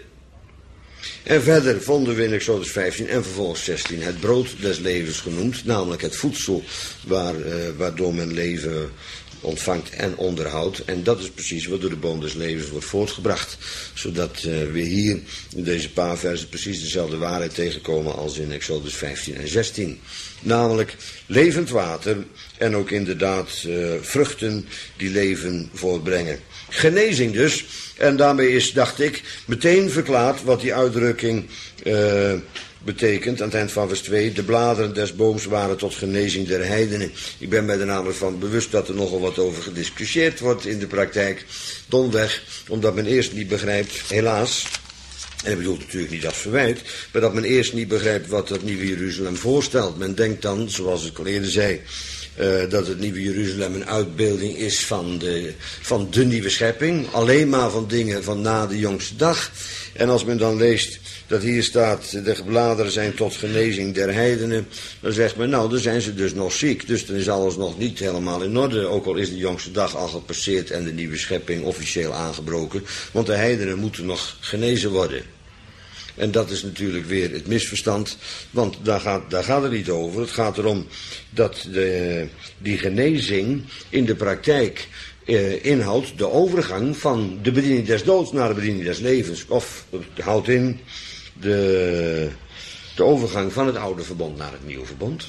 En verder vonden we in Exodus 15 en vervolgens 16 het brood des levens genoemd, namelijk het voedsel waardoor men leven ontvangt en onderhoudt. En dat is precies wat door de boom des levens wordt voortgebracht. Zodat we hier in deze paar versen precies dezelfde waarheid tegenkomen als in Exodus 15 en 16. Namelijk levend water en ook inderdaad vruchten die leven voortbrengen. Genezing dus. En daarmee is, dacht ik, meteen verklaard wat die uitdrukking betekent. Aan het eind van vers 2, de bladeren des booms waren tot genezing der heidenen. Ik ben mij er namelijk van bewust dat er nogal wat over gediscussieerd wordt in de praktijk. Domweg, omdat men eerst niet begrijpt, helaas, en ik bedoel natuurlijk niet als verwijt, maar dat men eerst niet begrijpt wat dat nieuwe Jeruzalem voorstelt. Men denkt dan, zoals ik al eerder zei, dat het nieuwe Jeruzalem een uitbeelding is van de nieuwe schepping. Alleen maar van dingen van na de jongste dag. En als men dan leest dat hier staat, de bladeren zijn tot genezing der heidenen, dan zegt men, nou, dan zijn ze dus nog ziek. Dus dan is alles nog niet helemaal in orde, ook al is de jongste dag al gepasseerd en de nieuwe schepping officieel aangebroken. Want de heidenen moeten nog genezen worden. En dat is natuurlijk weer het misverstand, want daar gaat het niet over. Het gaat erom dat die genezing in de praktijk inhoudt de overgang van de bediening des doods naar de bediening des levens. Of het houdt in de overgang van het oude verbond naar het nieuwe verbond.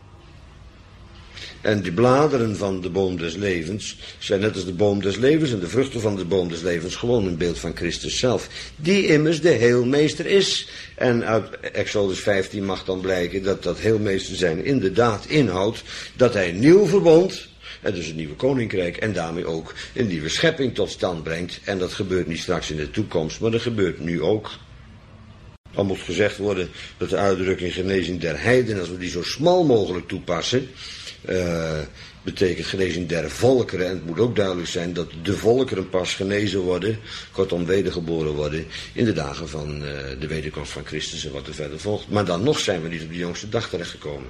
En de bladeren van de boom des levens zijn net als de boom des levens en de vruchten van de boom des levens gewoon een beeld van Christus zelf. Die immers de heelmeester is. En uit Exodus 15 mag dan blijken dat dat heelmeester zijn inderdaad inhoudt dat hij een nieuw verbond, en dus een nieuwe koninkrijk en daarmee ook een nieuwe schepping tot stand brengt. En dat gebeurt niet straks in de toekomst, maar dat gebeurt nu ook. Al moet gezegd worden dat de uitdrukking genezing der heiden, als we die zo smal mogelijk toepassen, betekent genezing der volkeren. En het moet ook duidelijk zijn dat de volkeren pas genezen worden, kortom wedergeboren worden, in de dagen van de wederkomst van Christus en wat er verder volgt. Maar dan nog zijn we niet op de jongste dag terechtgekomen.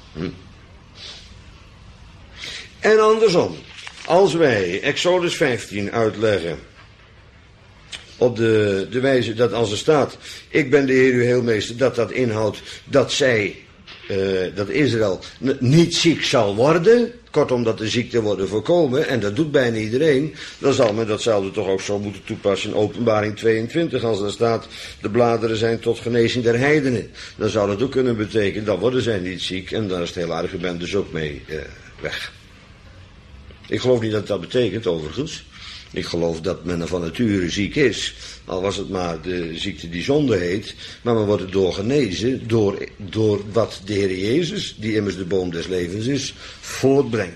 En andersom, als wij Exodus 15 uitleggen op de wijze dat als er staat, ik ben de Heer uw heelmeester, dat inhoudt dat dat Israël niet ziek zal worden, kortom dat de ziekte worden voorkomen, en dat doet bijna iedereen, dan zal men datzelfde toch ook zo moeten toepassen in Openbaring 22, als er staat, de bladeren zijn tot genezing der heidenen. Dan zou dat ook kunnen betekenen, dan worden zij niet ziek, en daar is het hele argument dus ook mee weg. Ik geloof niet dat dat betekent, overigens. Ik geloof dat men van nature ziek is, al was het maar de ziekte die zonde heet, maar men wordt erdoor genezen door wat de Heer Jezus, die immers de boom des levens is, voortbrengt.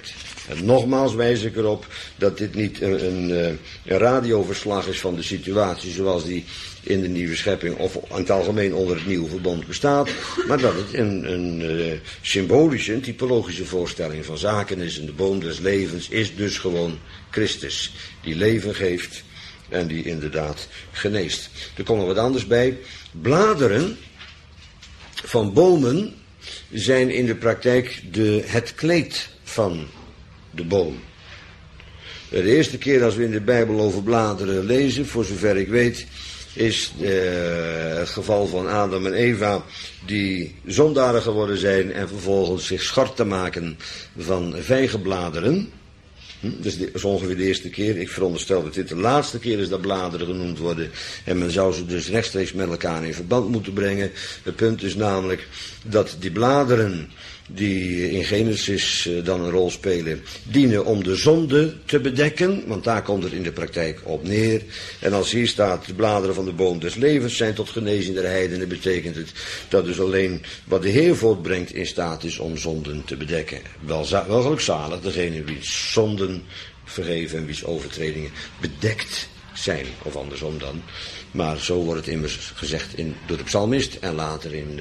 En nogmaals wijs ik erop dat dit niet een radioverslag is van de situatie zoals die in de nieuwe schepping of in het algemeen onder het nieuwe verbond bestaat, maar dat het een symbolische, een typologische voorstelling van zaken is. En de boom des levens is dus gewoon Christus, die leven geeft en die inderdaad geneest. Er komt nog wat anders bij. Bladeren van bomen zijn in de praktijk het kleed van de boom. De eerste keer als we in de Bijbel over bladeren lezen, voor zover ik weet, is het geval van Adam en Eva die zondaren geworden zijn en vervolgens zich schort te maken van vijgenbladeren. Dus dat is ongeveer de eerste keer. Ik veronderstel dat dit de laatste keer is dat bladeren genoemd worden. En men zou ze dus rechtstreeks met elkaar in verband moeten brengen. Het punt is namelijk dat die bladeren die in Genesis dan een rol spelen, dienen om de zonde te bedekken, want daar komt het in de praktijk op neer. En als hier staat, de bladeren van de boom des levens zijn tot genezing der heidenen, betekent het dat dus alleen wat de Heer voortbrengt in staat is om zonden te bedekken. Wel gelukzalig degene wiens zonden vergeven en wiens overtredingen bedekt zijn, of andersom dan. Maar zo wordt het immers gezegd door de psalmist en later in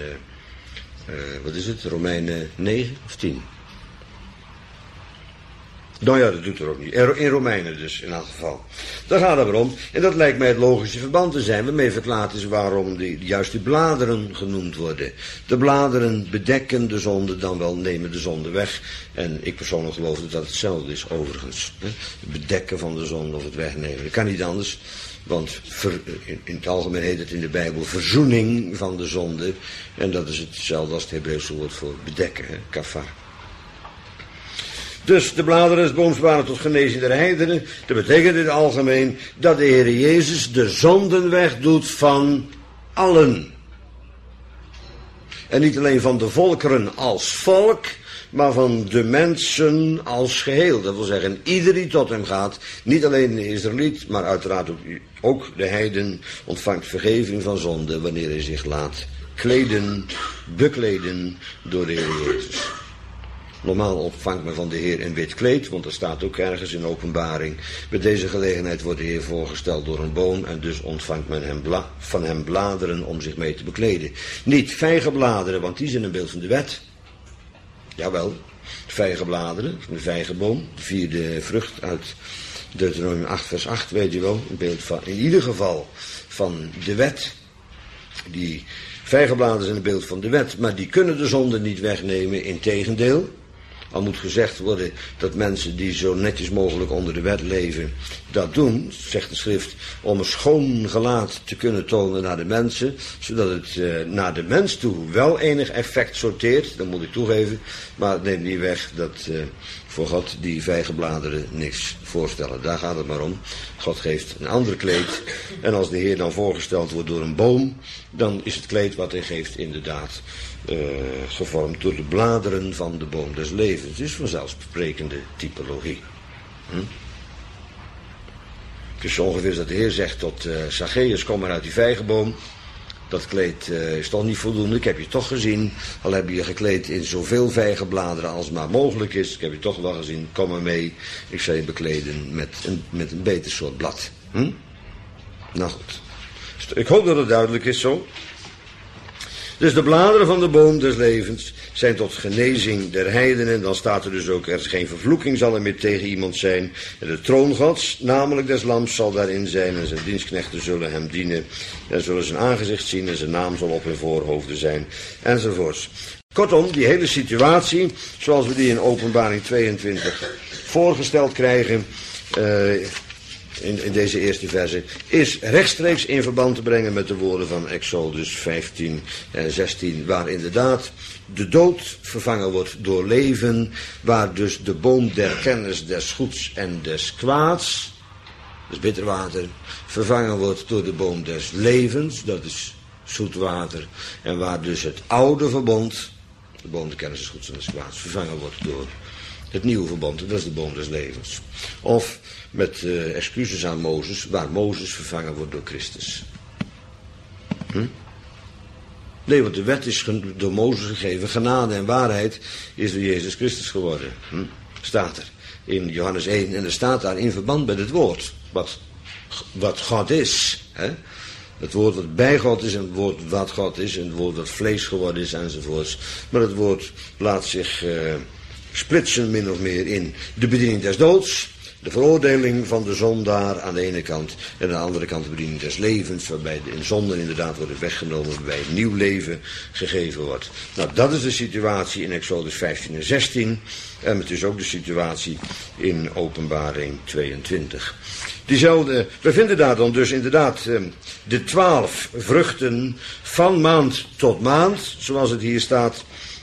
Romeinen 9 of 10? Nou ja, dat doet er ook niet. In Romeinen dus, in elk geval. Daar gaat het om. En dat lijkt mij het logische verband te zijn, waarmee verklaard is waarom juist die bladeren genoemd worden. De bladeren bedekken de zonde, dan wel nemen de zonde weg. En ik persoonlijk geloof dat dat hetzelfde is, overigens. Het bedekken van de zonde of het wegnemen. Dat kan niet anders. Want in het algemeen heet het in de Bijbel verzoening van de zonde. En dat is hetzelfde als het Hebreeuwse woord voor bedekken, kafar. Dus de bladeren des booms waren tot genezing der heidenen. Dat betekent in het algemeen dat de Heer Jezus de zonden wegdoet van allen. En niet alleen van de volkeren als volk, maar van de mensen als geheel. Dat wil zeggen, ieder die tot hem gaat, niet alleen de Israëliet, maar uiteraard ook de heiden, ontvangt vergeving van zonde wanneer hij zich laat bekleden door de Heer Jezus. Normaal ontvangt men van de Heer een wit kleed, want er staat ook ergens in Openbaring. Bij deze gelegenheid wordt de Heer voorgesteld door een boom en dus ontvangt men van hem bladeren om zich mee te bekleden. Niet vijgenbladeren, want die zijn een beeld van de wet. Jawel, vijgenbladeren, de vijgenboom, de vierde vrucht uit Deuteronomium 8 vers 8, weet je wel. Een beeld van, in ieder geval, van de wet. Die vijgenbladeren zijn een beeld van de wet, maar die kunnen de zonde niet wegnemen, integendeel. Al moet gezegd worden dat mensen die zo netjes mogelijk onder de wet leven, dat doen, zegt de schrift, om een schoon gelaat te kunnen tonen naar de mensen, zodat het naar de mens toe wel enig effect sorteert, dat moet ik toegeven, maar het neemt niet weg dat voor God die vijgenbladeren niks voorstellen. Daar gaat het maar om. God geeft een ander kleed en als de Heer dan voorgesteld wordt door een boom, dan is het kleed wat hij geeft inderdaad gevormd door de bladeren van de boom des levens. Het is vanzelfsprekende typologie. Het is ongeveer dat de Heer zegt tot Zacchaeus, kom maar uit die vijgenboom. Dat kleed is toch niet voldoende. Ik heb je toch gezien. Al heb je je gekleed in zoveel vijgenbladeren als maar mogelijk is. Ik heb je toch wel gezien. Kom maar mee. Ik zal je bekleden met een beter soort blad. Nou goed. Ik hoop dat het duidelijk is zo. Dus de bladeren van de boom des levens zijn tot genezing der heidenen. En dan staat er dus ook, er is geen vervloeking zal er meer tegen iemand zijn. En de troon Gods, namelijk des lams, zal daarin zijn. En zijn dienstknechten zullen hem dienen. En zullen zijn aangezicht zien en zijn naam zal op hun voorhoofden zijn. Enzovoorts. Kortom, die hele situatie, zoals we die in Openbaring 22 voorgesteld krijgen, in deze eerste verse, is rechtstreeks in verband te brengen met de woorden van Exodus 15 en 16, waar inderdaad de dood vervangen wordt door leven, waar dus de boom der kennis des goeds en des kwaads, dat is bitter water, vervangen wordt door de boom des levens, dat is zoet water, en waar dus het oude verbond, de boom der kennis des goeds en des kwaads, vervangen wordt door het nieuwe verbond, dat is de boom des levens. Of met excuses aan Mozes, waar Mozes vervangen wordt door Christus. Nee, want de wet is door Mozes gegeven, genade en waarheid is door Jezus Christus geworden. Staat er. in Johannes 1. En er staat daar in verband met het woord, wat God is. Hè? Het woord wat bij God is en het woord wat God is en het woord wat vlees geworden is enzovoorts. Maar het woord laat zich splitsen min of meer in de bediening des doods, de veroordeling van de zondaar aan de ene kant en aan de andere kant de bediening des levens, waarbij de zonden inderdaad worden weggenomen, waarbij een nieuw leven gegeven wordt. Nou, dat is de situatie in Exodus 15 en 16 en het is ook de situatie in Openbaring 22. Diezelfde, we vinden daar dan dus inderdaad de 12 vruchten van maand tot maand, zoals het hier staat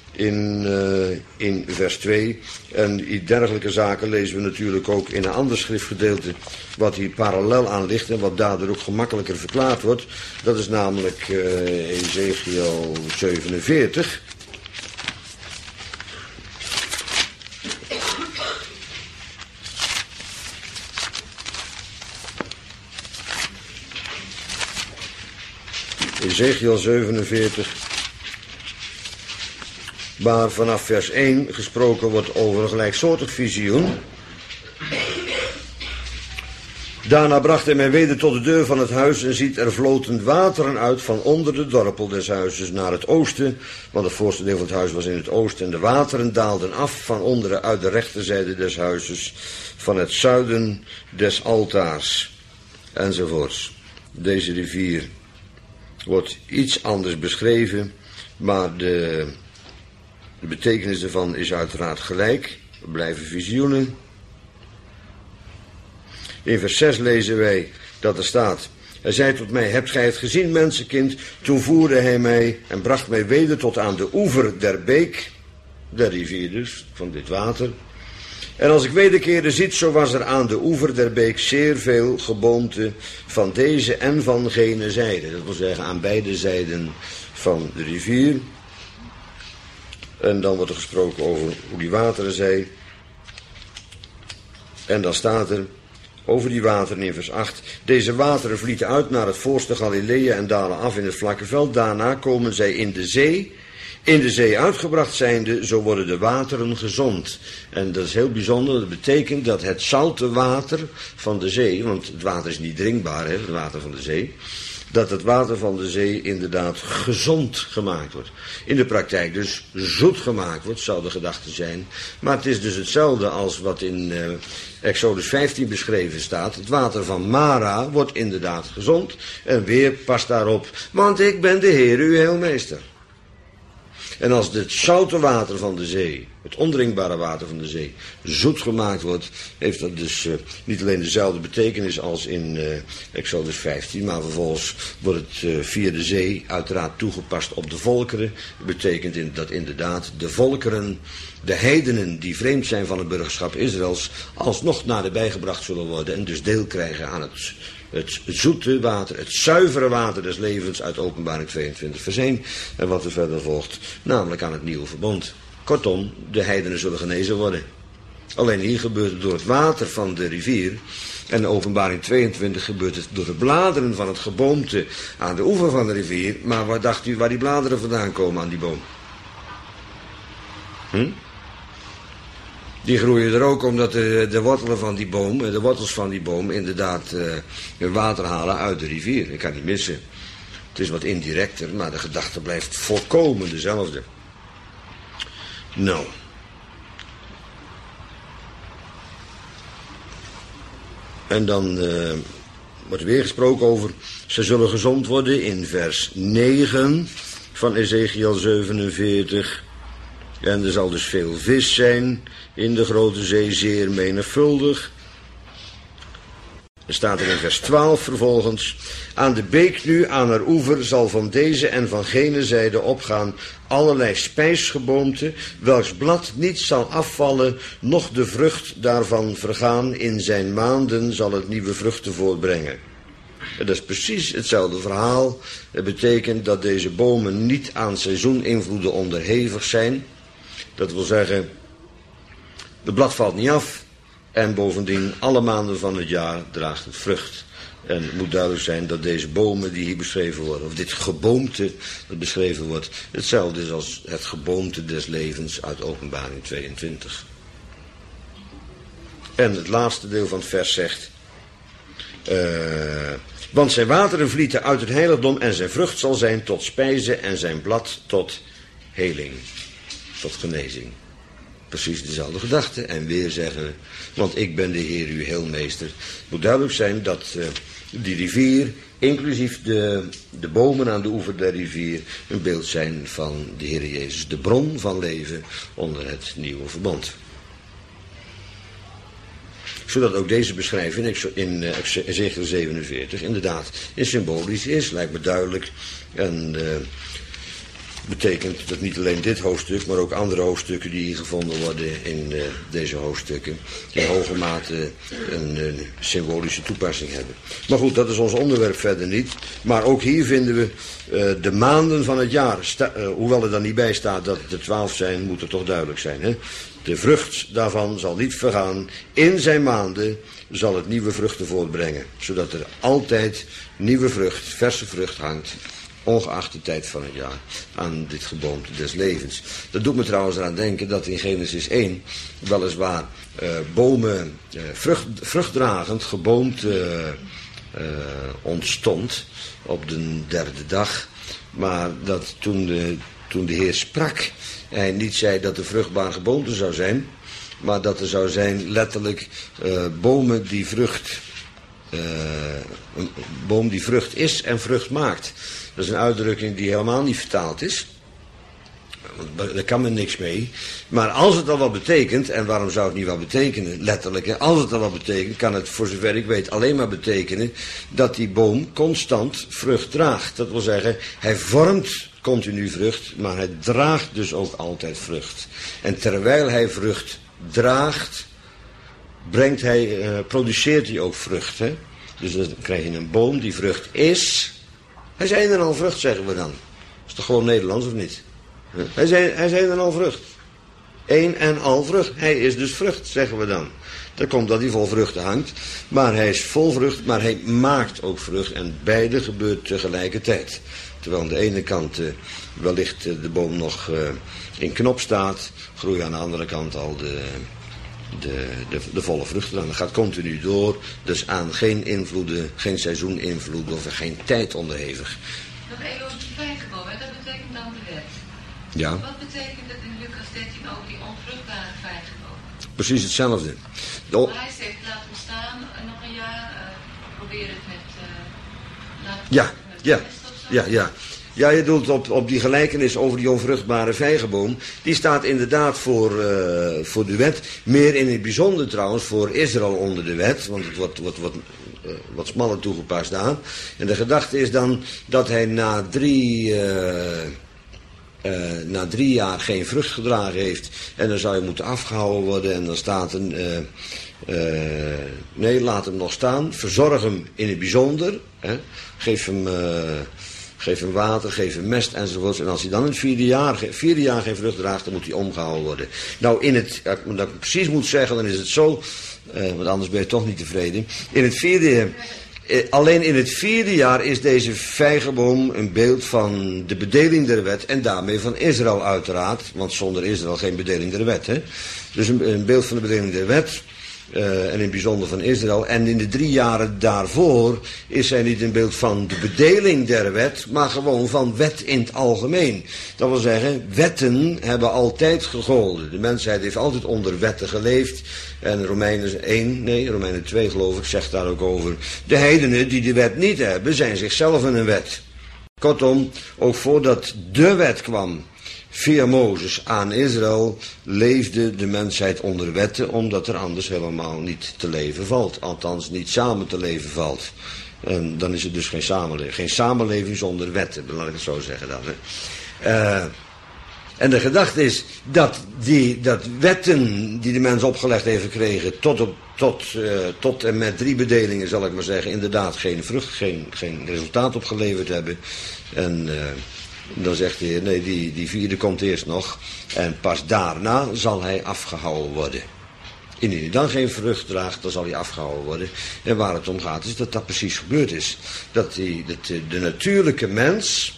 in vers 2. En dergelijke zaken lezen we natuurlijk ook in een ander schriftgedeelte, wat hier parallel aan ligt en wat daardoor ook gemakkelijker verklaard wordt. Dat is namelijk Ezekiel 47. Ezekiel 47, waar vanaf vers 1 gesproken wordt over een gelijksoortig visioen. Daarna bracht hij mij weder tot de deur van het huis en ziet er vloten wateren uit van onder de dorpel des huizes naar het oosten, want het voorste deel van het huis was in het oosten, en de wateren daalden af van onderen uit de rechterzijde des huizes, van het zuiden des altaars, enzovoorts. Deze rivier wordt iets anders beschreven, maar de betekenis ervan is uiteraard gelijk. We blijven visioenen. In vers 6 lezen wij dat er staat: hij zei tot mij, hebt gij het gezien, mensenkind? Toen voerde hij mij en bracht mij weder tot aan de oever der beek, der rivier dus, van dit water. En als ik wederkeerde ziet, zo was er aan de oever der beek zeer veel geboomte van deze en van gene zijde. Dat wil zeggen aan beide zijden van de rivier. En dan wordt er gesproken over hoe die wateren zijn. En dan staat er over die wateren in vers 8. Deze wateren vlieten uit naar het voorste Galilea en dalen af in het vlakke veld. Daarna komen zij in de zee. In de zee uitgebracht zijnde, zo worden de wateren gezond. En dat is heel bijzonder, dat betekent dat het zoute water van de zee, want het water is niet drinkbaar, hè, het water van de zee, dat het water van de zee inderdaad gezond gemaakt wordt. In de praktijk dus zoet gemaakt wordt, zou de gedachte zijn. Maar het is dus hetzelfde als wat in Exodus 15 beschreven staat. Het water van Mara wordt inderdaad gezond. En weer past daarop, want ik ben de Heer, uw heelmeester. En als het zoute water van de zee, het ondrinkbare water van de zee, zoet gemaakt wordt, heeft dat dus niet alleen dezelfde betekenis als in Exodus 15, maar vervolgens wordt het via de zee uiteraard toegepast op de volkeren. Dat betekent dat inderdaad de volkeren, de heidenen die vreemd zijn van het burgerschap Israëls, alsnog naderbij gebracht zullen worden en dus deel krijgen aan het zoete water, het zuivere water des levens uit Openbaring 22 vers 1. En wat er verder volgt, namelijk aan het nieuwe verbond. Kortom, de heidenen zullen genezen worden. Alleen hier gebeurt het door het water van de rivier. En in Openbaring 22 gebeurt het door de bladeren van het geboomte aan de oever van de rivier. Maar waar dacht u waar die bladeren vandaan komen aan die boom? Die groeien er ook omdat de wortelen van die boom, de wortels van die boom inderdaad water halen uit de rivier. Ik kan niet missen. Het is wat indirecter, maar de gedachte blijft volkomen dezelfde. Nou. En dan wordt er weer gesproken over, ze zullen gezond worden in vers 9 van Ezekiel 47. En er zal dus veel vis zijn in de grote zee, zeer menigvuldig. Er staat er in vers 12 vervolgens: aan de beek nu, aan haar oever, zal van deze en van gene zijde opgaan allerlei spijsgeboomte, welks blad niet zal afvallen, noch de vrucht daarvan vergaan. In zijn maanden zal het nieuwe vruchten voortbrengen. En dat is precies hetzelfde verhaal. Het betekent dat deze bomen niet aan seizoeninvloeden onderhevig zijn. Dat wil zeggen, de blad valt niet af en bovendien alle maanden van het jaar draagt het vrucht. En het moet duidelijk zijn dat deze bomen die hier beschreven worden, of dit geboomte dat beschreven wordt, hetzelfde is als het geboomte des levens uit Openbaring 22. En het laatste deel van het vers zegt... want zijn wateren vlieten uit het heiligdom en zijn vrucht zal zijn tot spijze en zijn blad tot heling, tot genezing. Precies dezelfde gedachte. En weer zeggen we, want ik ben de Heer uw heelmeester. Het moet duidelijk zijn dat die rivier, inclusief de bomen aan de oever der rivier, een beeld zijn van de Heer Jezus. De bron van leven onder het nieuwe verbond. Zodat ook deze beschrijving in Ezechiel 47 inderdaad symbolisch is, lijkt me duidelijk. En betekent dat niet alleen dit hoofdstuk, maar ook andere hoofdstukken die hier gevonden worden in deze hoofdstukken in hoge mate een symbolische toepassing hebben. Maar goed, dat is ons onderwerp verder niet. Maar ook hier vinden we de maanden van het jaar. Hoewel er dan niet bij staat dat het er 12 zijn, moet het toch duidelijk zijn. Hè? De vrucht daarvan zal niet vergaan. In zijn maanden zal het nieuwe vruchten voortbrengen. Zodat er altijd nieuwe vrucht, verse vrucht hangt. Ongeacht de tijd van het jaar, aan dit geboomte des levens. Dat doet me trouwens eraan denken dat in Genesis 1 weliswaar bomen vruchtdragend geboomte ontstond op de derde dag. Maar dat toen de Heer sprak, hij niet zei dat er vruchtbaar geboomte zou zijn, maar dat er zou zijn letterlijk bomen die vrucht, een boom die vrucht is en vrucht maakt. Dat is een uitdrukking die helemaal niet vertaald is. Want daar kan men niks mee. Maar als het al wat betekent, en waarom zou het niet wat betekenen, letterlijk, hè? Als het al wat betekent, kan het voor zover ik weet alleen maar betekenen dat die boom constant vrucht draagt. Dat wil zeggen, hij vormt continu vrucht, maar hij draagt dus ook altijd vrucht. En terwijl hij vrucht draagt, produceert hij ook vrucht. Hè? Dus dan krijg je een boom die vrucht is. Hij zei er al vrucht, zeggen we dan. Dat is toch gewoon Nederlands of niet? Hij zei er al vrucht. Een en al vrucht. Hij is dus vrucht, zeggen we dan. Dat komt dat hij vol vruchten hangt. Maar hij is vol vrucht, maar hij maakt ook vrucht. En beide gebeurt tegelijkertijd. Terwijl aan de ene kant wellicht de boom nog in knop staat, groeien aan de andere kant al de volle vruchten aan. Dat gaat continu door, dus aan geen invloeden, geen seizoeninvloeden of geen tijd onderhevig. Nog even over die vijgenboom, dat betekent dan de wet. Ja. Wat betekent het in Lucas 13 ook, die onvruchtbare vijgenboom? Precies hetzelfde. Maar hij zegt, laat hem staan nog een jaar, probeer het met... Ja, je doelt op die gelijkenis over die onvruchtbare vijgenboom. Die staat inderdaad voor de wet. Meer in het bijzonder trouwens voor Israël onder de wet. Want het wordt wat smaller toegepast aan. En de gedachte is dan dat hij na 3 jaar geen vrucht gedragen heeft. En dan zou je moeten afgehouden worden. En dan staat nee, laat hem nog staan. Verzorg hem in het bijzonder. Hè. Geef hem water, geef hem mest enzovoort. En als hij dan in het vierde jaar geen vrucht draagt, dan moet hij omgehouden worden. Nou, dat ik precies moet zeggen, dan is het zo, want anders ben je toch niet tevreden. Alleen in het vierde jaar is deze vijgenboom een beeld van de bedeling der wet en daarmee van Israël uiteraard. Want zonder Israël geen bedeling der wet. Hè? Dus een beeld van de bedeling der wet. En in het bijzonder van Israël. En in de 3 jaren daarvoor is hij niet een beeld van de bedeling der wet, maar gewoon van wet in het algemeen. Dat wil zeggen, wetten hebben altijd gegolden. De mensheid heeft altijd onder wetten geleefd. En Romeinen 2 geloof ik, zegt daar ook over. De heidenen die de wet niet hebben, zijn zichzelf een wet. Kortom, ook voordat de wet kwam, via Mozes aan Israël, leefde de mensheid onder wetten, omdat er anders helemaal niet te leven valt. Althans niet samen te leven valt. En dan is het dus geen samenleving. Geen samenleving zonder wetten, laat ik het zo zeggen dan. Hè. En de gedachte is dat wetten die de mens opgelegd heeft gekregen tot en met 3 bedelingen, zal ik maar zeggen, inderdaad geen vrucht, geen resultaat opgeleverd hebben. En dan zegt de Heer, nee, die 4e komt eerst nog. En pas daarna zal hij afgehouden worden. Indien hij dan geen vrucht draagt, dan zal hij afgehouden worden. En waar het om gaat is dat precies gebeurd is. Dat de natuurlijke mens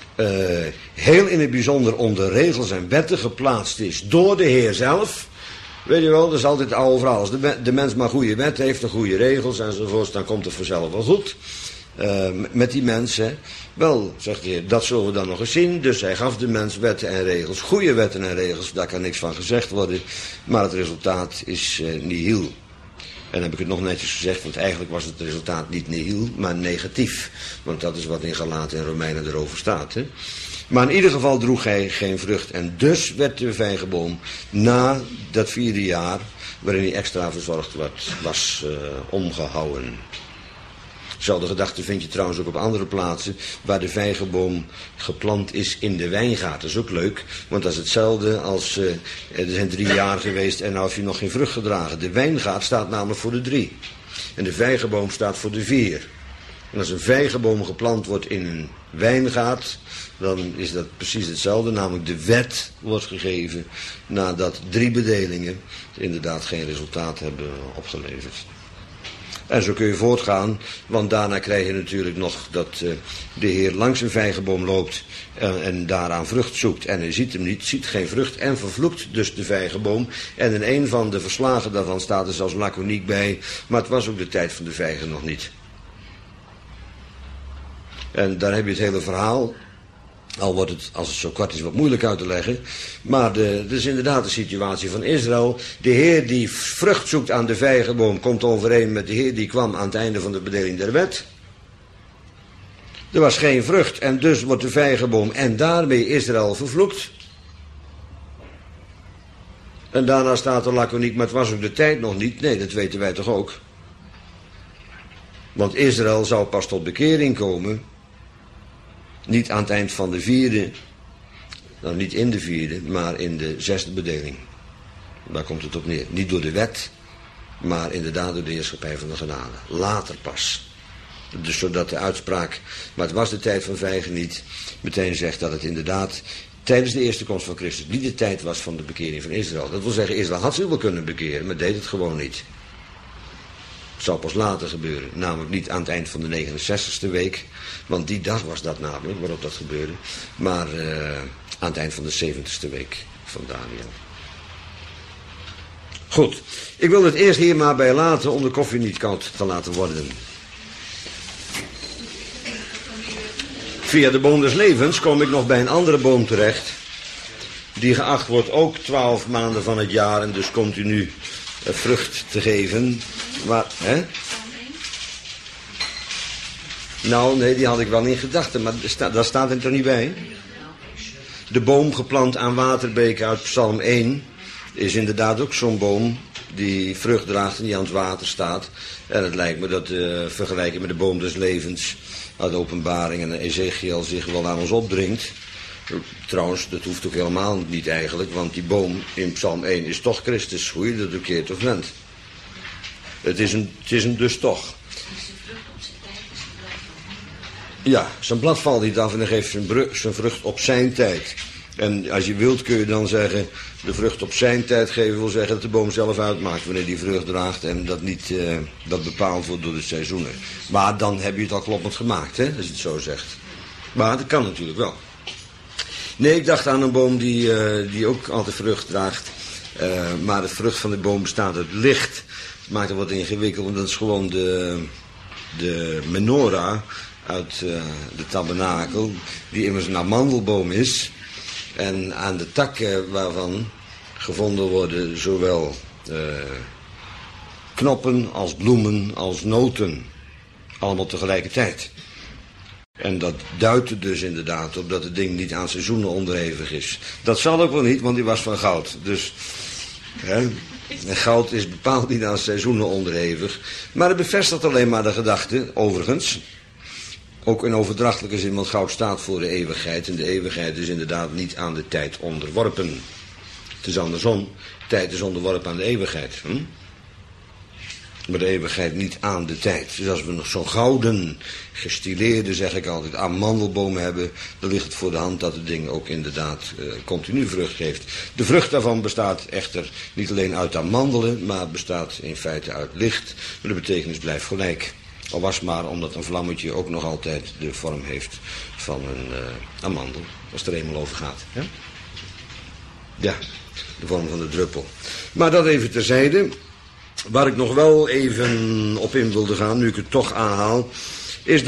heel in het bijzonder onder regels en wetten geplaatst is door de Heer zelf. Weet je wel, dat is altijd het oude verhaal. Als de mens maar goede wet heeft en goede regels enzovoorts, dan komt het vanzelf wel goed. Met die mensen. Wel, zegt de Heer, dat zullen we dan nog eens zien. Dus hij gaf de mens wetten en regels. Goede wetten en regels, daar kan niks van gezegd worden. Maar het resultaat is nihil. En dan heb ik het nog netjes gezegd, want eigenlijk was het resultaat niet nihil, maar negatief. Want dat is wat in Galaten en Romeinen erover staat. Hè? Maar in ieder geval droeg hij geen vrucht. En dus werd de vijgenboom na dat 4e jaar, waarin hij extra verzorgd was omgehouden. Dezelfde gedachte vind je trouwens ook op andere plaatsen waar de vijgenboom geplant is in de wijngaard. Dat is ook leuk, want dat is hetzelfde als er zijn 3 jaar geweest en nou heb je nog geen vrucht gedragen. De wijngaard staat namelijk voor de 3 en de vijgenboom staat voor de 4. En als een vijgenboom geplant wordt in een wijngaard, dan is dat precies hetzelfde. Namelijk de wet wordt gegeven nadat 3 bedelingen inderdaad geen resultaat hebben opgeleverd. En zo kun je voortgaan, want daarna krijg je natuurlijk nog dat de Heer langs een vijgenboom loopt en daaraan vrucht zoekt. En hij ziet hem niet, ziet geen vrucht en vervloekt dus de vijgenboom. En in een van de verslagen daarvan staat er zelfs laconiek bij, maar het was ook de tijd van de vijgen nog niet. En daar heb je het hele verhaal. Al wordt het, als het zo kort is, wat moeilijk uit te leggen. Maar dat is inderdaad de situatie van Israël. De Heer die vrucht zoekt aan de vijgenboom komt overeen met de Heer die kwam aan het einde van de bedeling der wet. Er was geen vrucht en dus wordt de vijgenboom en daarmee Israël vervloekt. En daarna staat er laconiek, maar het was ook de tijd nog niet. Nee, dat weten wij toch ook. Want Israël zou pas tot bekering komen. Niet aan het eind van de 4e, nou niet in de 4e, maar in de 6e bedeling. Daar komt het op neer. Niet door de wet, maar inderdaad door de heerschappij van de genade. Later pas. Dus zodat de uitspraak, maar het was de tijd van vijgen niet, meteen zegt dat het inderdaad tijdens de eerste komst van Christus niet de tijd was van de bekering van Israël. Dat wil zeggen, Israël had zich wel kunnen bekeren, maar deed het gewoon niet. Het zou pas later gebeuren, namelijk niet aan het eind van de 69e week, want die dag was dat namelijk waarop dat gebeurde, maar aan het eind van de 70e week van Daniel. Goed, ik wil het eerst hier maar bij laten om de koffie niet koud te laten worden. Via de boom des levens kom ik nog bij een andere boom terecht, die geacht wordt ook 12 maanden van het jaar en dus continu vrucht te geven. Maar, hè? Nou, nee, die had ik wel in gedachten, maar daar staat het er niet bij. De boom geplant aan waterbeken uit Psalm 1 is inderdaad ook zo'n boom die vrucht draagt en die aan het water staat. En het lijkt me dat vergelijking met de boom des levens uit Openbaring en Ezekiel zich wel aan ons opdringt. Trouwens, dat hoeft ook helemaal niet eigenlijk, want die boom in Psalm 1 is toch Christus, hoe je dat ook keert of wendt. Het is hem dus toch. Ja, zijn blad valt niet af en dan geeft zijn vrucht op zijn tijd. En als je wilt kun je dan zeggen, de vrucht op zijn tijd geven wil zeggen dat de boom zelf uitmaakt wanneer die vrucht draagt en dat niet dat bepaald wordt door de seizoenen. Maar dan heb je het al kloppend gemaakt, hè, als je het zo zegt. Maar dat kan natuurlijk wel. Nee, ik dacht aan een boom die ook altijd vrucht draagt. Maar de vrucht van de boom bestaat uit licht. Het maakt het wat ingewikkeld, want dat is gewoon de menorah uit de tabernakel, die immers een amandelboom is. En aan de takken waarvan gevonden worden zowel knoppen als bloemen als noten. Allemaal tegelijkertijd. En dat duidt er dus inderdaad op dat het ding niet aan seizoenen onderhevig is. Dat zal ook wel niet, want die was van goud. Dus goud is bepaald niet aan seizoenen onderhevig. Maar het bevestigt alleen maar de gedachte, overigens. Ook in overdrachtelijke zin, want goud staat voor de eeuwigheid. En de eeuwigheid is inderdaad niet aan de tijd onderworpen. Het is andersom. Tijd is onderworpen aan de eeuwigheid. Maar de eeuwigheid niet aan de tijd. Dus als we nog zo'n gouden, gestileerde, zeg ik altijd, amandelboom hebben, dan ligt het voor de hand dat het ding ook inderdaad continu vrucht geeft. De vrucht daarvan bestaat echter niet alleen uit amandelen, maar bestaat in feite uit licht. Maar de betekenis blijft gelijk. Al was maar omdat een vlammetje ook nog altijd de vorm heeft van een amandel, als het er eenmaal over gaat. Ja? Ja, de vorm van de druppel. Maar dat even terzijde. Waar ik nog wel even op in wilde gaan, nu ik het toch aanhaal, is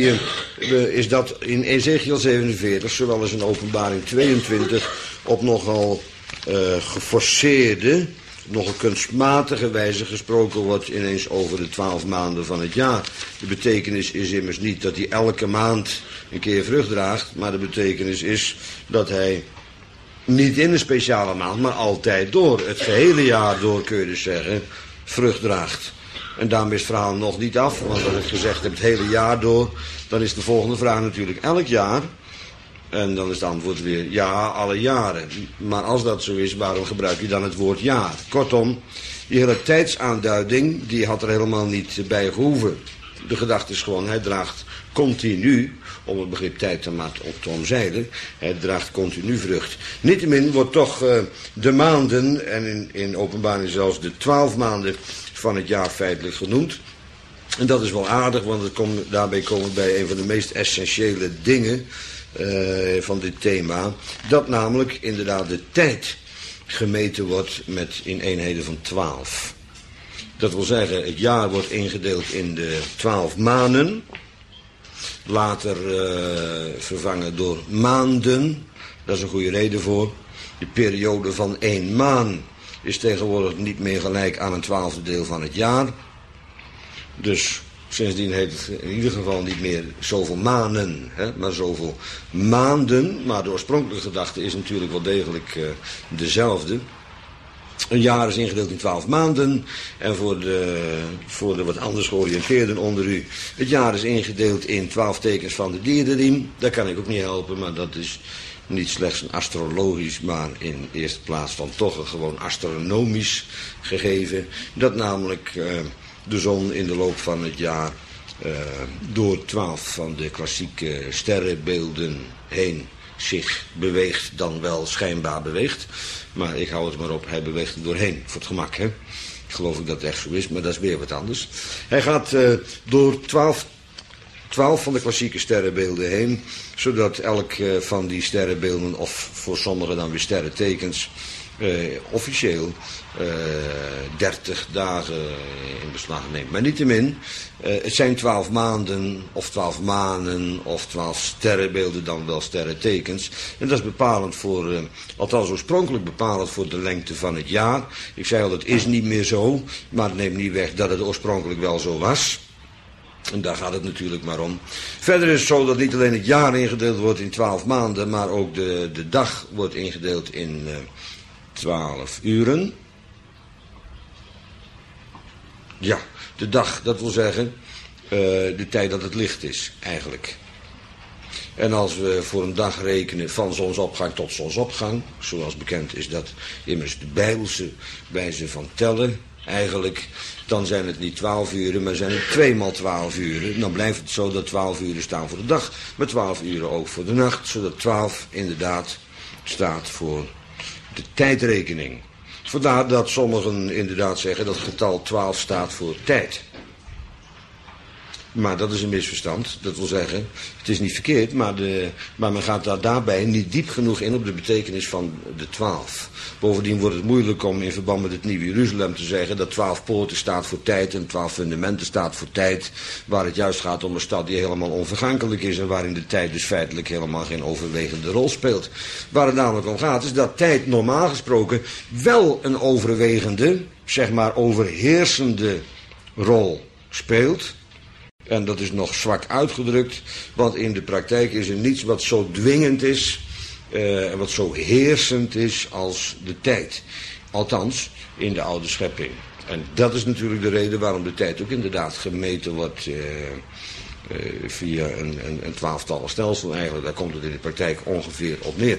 dat in Ezekiel 47, zowel als in Openbaring 22, op nogal geforceerde, nogal kunstmatige wijze gesproken wordt ineens over de 12 maanden van het jaar. De betekenis is immers niet dat hij elke maand een keer vrucht draagt, maar de betekenis is dat hij niet in een speciale maand, maar altijd door, het gehele jaar door kun je dus zeggen, vrucht draagt. En daarmee is het verhaal nog niet af, want als ik gezegd heb het hele jaar door, dan is de volgende vraag natuurlijk elk jaar. En dan is het antwoord weer ja, alle jaren. Maar als dat zo is, waarom gebruik je dan het woord jaar? Kortom, die hele tijdsaanduiding, die had er helemaal niet bij gehoeven. De gedachte is gewoon, hij draagt continu, om het begrip tijd te omzeilen, hij draagt continu vrucht. Niettemin wordt toch de maanden, en in Openbaring zelfs de 12 maanden van het jaar feitelijk genoemd. En dat is wel aardig, want daarbij komen we bij een van de meest essentiële dingen van dit thema. Dat namelijk inderdaad de tijd gemeten wordt in eenheden van 12. Dat wil zeggen, het jaar wordt ingedeeld in de 12 maanden. Later vervangen door maanden. Dat is een goede reden voor. De periode van 1 maan is tegenwoordig niet meer gelijk aan een 12e deel van het jaar. Dus sindsdien heet het in ieder geval niet meer zoveel maanden, maar zoveel maanden. Maar de oorspronkelijke gedachte is natuurlijk wel degelijk dezelfde. Een jaar is ingedeeld in 12 maanden. En voor de wat anders georiënteerden onder u. Het jaar is ingedeeld in 12 tekens van de dierenriem. Daar kan ik ook niet helpen, maar dat is niet slechts een astrologisch, maar in eerste plaats dan toch een gewoon astronomisch gegeven. Dat namelijk de zon in de loop van het jaar door 12 van de klassieke sterrenbeelden heen zich beweegt, dan wel schijnbaar beweegt. Maar ik hou het maar op, hij beweegt er doorheen, voor het gemak, hè. Ik geloof dat het echt zo is, maar dat is weer wat anders. Hij gaat door 12 van de klassieke sterrenbeelden heen, zodat elk van die sterrenbeelden, of voor sommigen dan weer sterrentekens, officieel 30 dagen in beslag neemt. Maar niettemin, het zijn 12 maanden, of 12 maanden, of 12 sterrenbeelden, dan wel sterrentekens. En dat is bepalend voor, althans oorspronkelijk bepalend voor de lengte van het jaar. Ik zei al, het is niet meer zo, maar het neemt niet weg dat het oorspronkelijk wel zo was. En daar gaat het natuurlijk maar om. Verder is het zo dat niet alleen het jaar ingedeeld wordt in 12 maanden, maar ook de dag wordt ingedeeld in 12 uren. Ja, de dag, dat wil zeggen de tijd dat het licht is, eigenlijk. En als we voor een dag rekenen van zonsopgang tot zonsopgang, zoals bekend is dat immers de Bijbelse wijze van tellen, eigenlijk, dan zijn het niet 12 uren, maar zijn het 2 maal 12 uren. Dan blijft het zo dat 12 uren staan voor de dag, maar 12 uren ook voor de nacht, zodat 12 inderdaad staat voor de tijdrekening. Vandaar dat sommigen inderdaad zeggen dat het getal 12 staat voor tijd. Maar dat is een misverstand. Dat wil zeggen, het is niet verkeerd, maar men gaat daarbij niet diep genoeg in op de betekenis van de 12. Bovendien wordt het moeilijk om in verband met het Nieuwe Jeruzalem te zeggen dat 12 poorten staat voor tijd en 12 fundamenten staat voor tijd. Waar het juist gaat om een stad die helemaal onvergankelijk is en waarin de tijd dus feitelijk helemaal geen overwegende rol speelt. Waar het namelijk om gaat is dat tijd normaal gesproken wel een overwegende, zeg maar overheersende rol speelt. En dat is nog zwak uitgedrukt, want in de praktijk is er niets wat zo dwingend is en wat zo heersend is als de tijd. Althans, in de oude schepping. En dat is natuurlijk de reden waarom de tijd ook inderdaad gemeten wordt via een 12-tallen stelsel eigenlijk. Daar komt het in de praktijk ongeveer op neer.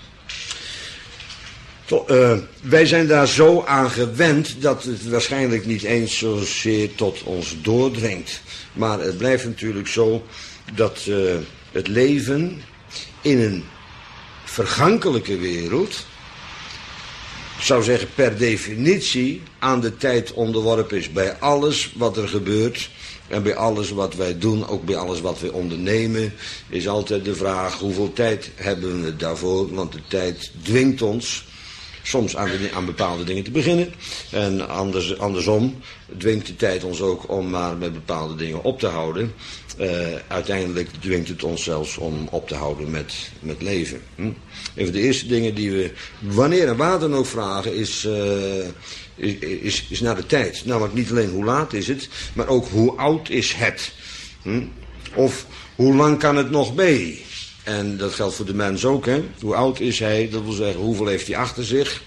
Wij zijn daar zo aan gewend dat het waarschijnlijk niet eens zozeer tot ons doordringt. Maar het blijft natuurlijk zo dat het leven in een vergankelijke wereld, ik zou zeggen per definitie, aan de tijd onderworpen is. Bij alles wat er gebeurt en bij alles wat wij doen, ook bij alles wat wij ondernemen, is altijd de vraag hoeveel tijd hebben we daarvoor. Want de tijd dwingt ons, soms aan bepaalde dingen te beginnen. En andersom dwingt de tijd ons ook om maar met bepaalde dingen op te houden. Uiteindelijk dwingt het ons zelfs om op te houden met leven. Een van de eerste dingen die we wanneer en waar dan ook vragen is naar de tijd. Namelijk niet alleen hoe laat is het, maar ook hoe oud is het. Of hoe lang kan het nog mee? En dat geldt voor de mens ook. Hè? Hoe oud is hij? Dat wil zeggen, hoeveel heeft hij achter zich?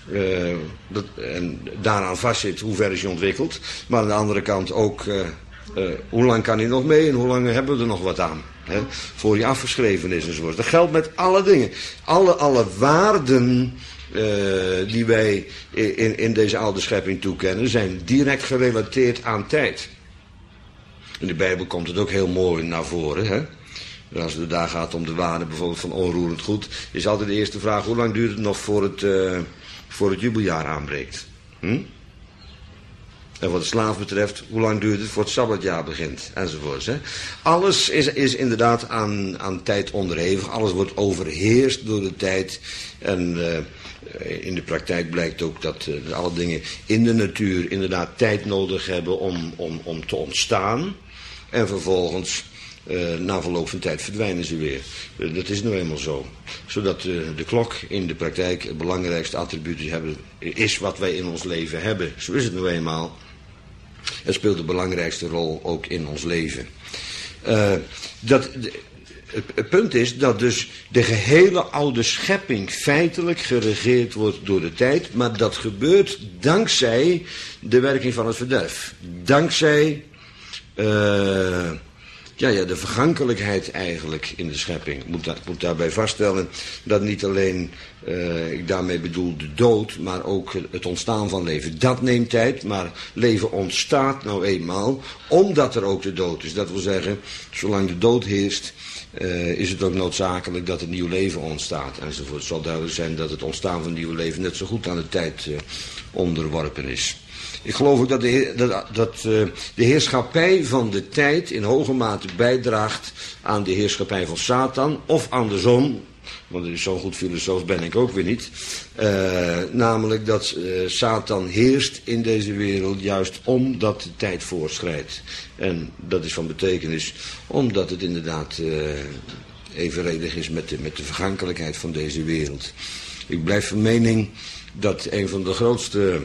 En daaraan vastzit, hoe ver is hij ontwikkeld? Maar aan de andere kant ook, hoe lang kan hij nog mee? En hoe lang hebben we er nog wat aan? Hè? Voor hij afgeschreven is enzovoort. Dat geldt met alle dingen. Alle waarden die wij in deze oude schepping toekennen, zijn direct gerelateerd aan tijd. In de Bijbel komt het ook heel mooi naar voren. Hè? Als het daar gaat om de waarde bijvoorbeeld van onroerend goed, is altijd de eerste vraag: hoe lang duurt het nog voor het jubeljaar aanbreekt? En wat de slaaf betreft, hoe lang duurt het voor het sabbatjaar begint? Enzovoorts. Hè? Alles is inderdaad aan tijd onderhevig. Alles wordt overheerst door de tijd. En in de praktijk blijkt ook dat alle dingen in de natuur inderdaad tijd nodig hebben om te ontstaan. En vervolgens, na verloop van tijd, verdwijnen ze weer. Dat is nou eenmaal zo. Zodat de klok in de praktijk het belangrijkste attribuut is wat wij in ons leven hebben. Zo is het nou eenmaal. Het speelt de belangrijkste rol ook in ons leven. Het punt is dat dus de gehele oude schepping feitelijk geregeerd wordt door de tijd. Maar dat gebeurt dankzij de werking van het verderf. Dankzij de vergankelijkheid eigenlijk in de schepping. Ik moet daarbij vaststellen dat niet alleen, ik daarmee bedoel de dood, maar ook het ontstaan van leven. Dat neemt tijd, maar leven ontstaat nou eenmaal omdat er ook de dood is. Dat wil zeggen, zolang de dood heerst, is het ook noodzakelijk dat er nieuw leven ontstaat enzovoort. Het zal duidelijk zijn dat het ontstaan van nieuw leven net zo goed aan de tijd onderworpen is. Ik geloof ook dat de heerschappij van de tijd in hoge mate bijdraagt aan de heerschappij van Satan, of andersom, want er is zo'n goed filosoof ben ik ook weer niet, namelijk dat Satan heerst in deze wereld juist omdat de tijd voortschrijdt. En dat is van betekenis omdat het inderdaad evenredig is met de vergankelijkheid van deze wereld. Ik blijf van mening dat een van de grootste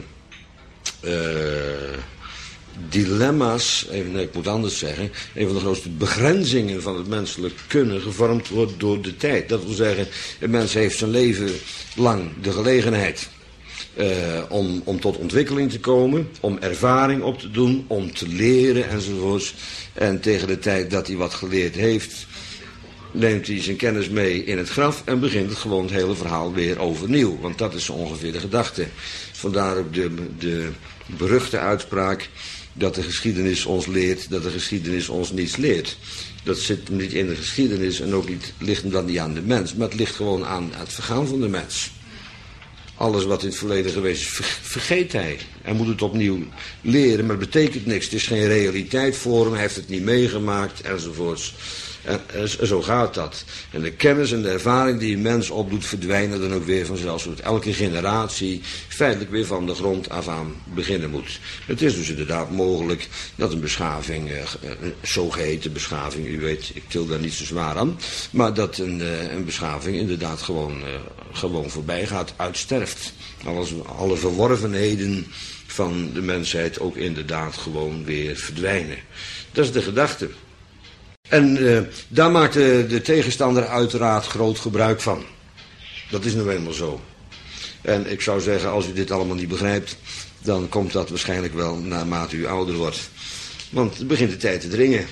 dilemma's, ik moet anders zeggen, een van de grootste begrenzingen van het menselijk kunnen gevormd wordt door de tijd. Dat wil zeggen, een mens heeft zijn leven lang de gelegenheid om tot ontwikkeling te komen, om ervaring op te doen, om te leren enzovoorts. En tegen de tijd dat hij wat geleerd heeft, neemt hij zijn kennis mee in het graf en begint het gewoon het hele verhaal weer overnieuw. Want dat is ongeveer de gedachte. Vandaar ook de beruchte uitspraak dat de geschiedenis ons leert, dat de geschiedenis ons niets leert. Dat zit niet in de geschiedenis en ook ligt hem dan niet aan de mens, maar het ligt gewoon aan het vergaan van de mens. Alles wat in het verleden geweest is, vergeet hij. Hij moet het opnieuw leren, maar het betekent niks. Het is geen realiteit voor hem, hij heeft het niet meegemaakt enzovoorts. En zo gaat dat. En de kennis en de ervaring die een mens opdoet verdwijnen dan ook weer vanzelf. Zodat elke generatie feitelijk weer van de grond af aan beginnen moet. Het is dus inderdaad mogelijk dat een beschaving, een zogeheten beschaving, u weet, ik til daar niet zo zwaar aan. Maar dat een beschaving inderdaad gewoon voorbij gaat, uitsterft. Alle verworvenheden van de mensheid ook inderdaad gewoon weer verdwijnen. Dat is de gedachte. En daar maakt de tegenstander uiteraard groot gebruik van. Dat is nou eenmaal zo. En ik zou zeggen, als u dit allemaal niet begrijpt, dan komt dat waarschijnlijk wel naarmate u ouder wordt. Want het begint de tijd te dringen.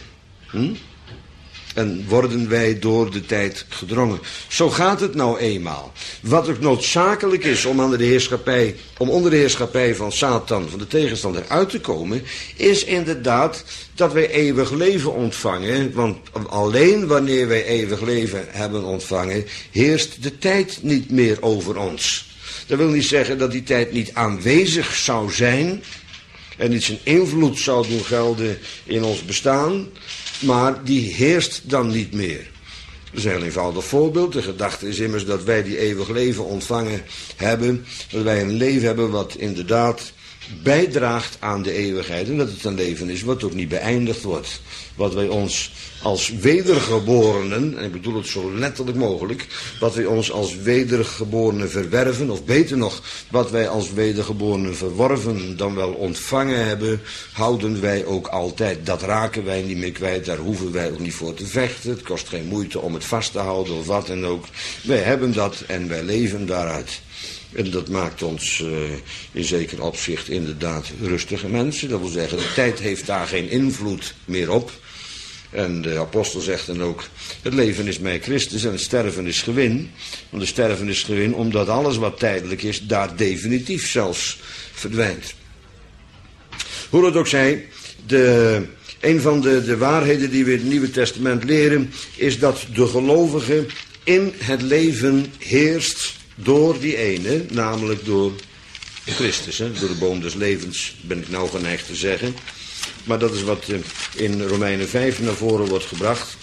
En worden wij door de tijd gedrongen. Zo gaat het nou eenmaal. Wat ook noodzakelijk is om onder de heerschappij van Satan, van de tegenstander, uit te komen, is inderdaad dat wij eeuwig leven ontvangen. Want alleen wanneer wij eeuwig leven hebben ontvangen, heerst de tijd niet meer over ons. Dat wil niet zeggen dat die tijd niet aanwezig zou zijn en niet zijn invloed zou doen gelden in ons bestaan, maar die heerst dan niet meer. Dat is een heel eenvoudig voorbeeld. De gedachte is immers dat wij die eeuwig leven ontvangen hebben. Dat wij een leven hebben wat inderdaad bijdraagt aan de eeuwigheid. En dat het een leven is wat ook niet beëindigd wordt. Wat wij ons als wedergeborenen, en ik bedoel het zo letterlijk mogelijk, wat wij ons als wedergeborenen verwerven, of beter nog, wat wij als wedergeborenen verworven, dan wel ontvangen hebben, houden wij ook altijd. Dat raken wij niet meer kwijt, daar hoeven wij ook niet voor te vechten. Het kost geen moeite om het vast te houden of wat dan ook. Wij hebben dat en wij leven daaruit. En dat maakt ons in zeker opzicht inderdaad rustige mensen. Dat wil zeggen, de tijd heeft daar geen invloed meer op. En de apostel zegt dan ook, het leven is mij Christus en het sterven is gewin. Want het sterven is gewin omdat alles wat tijdelijk is, daar definitief zelfs verdwijnt. Hoe het ook zij, een van de waarheden die we in het Nieuwe Testament leren, is dat de gelovige in het leven heerst door die ene, namelijk door Christus. Door de boom des levens ben ik nou geneigd te zeggen. Maar dat is wat in Romeinen 5 naar voren wordt gebracht.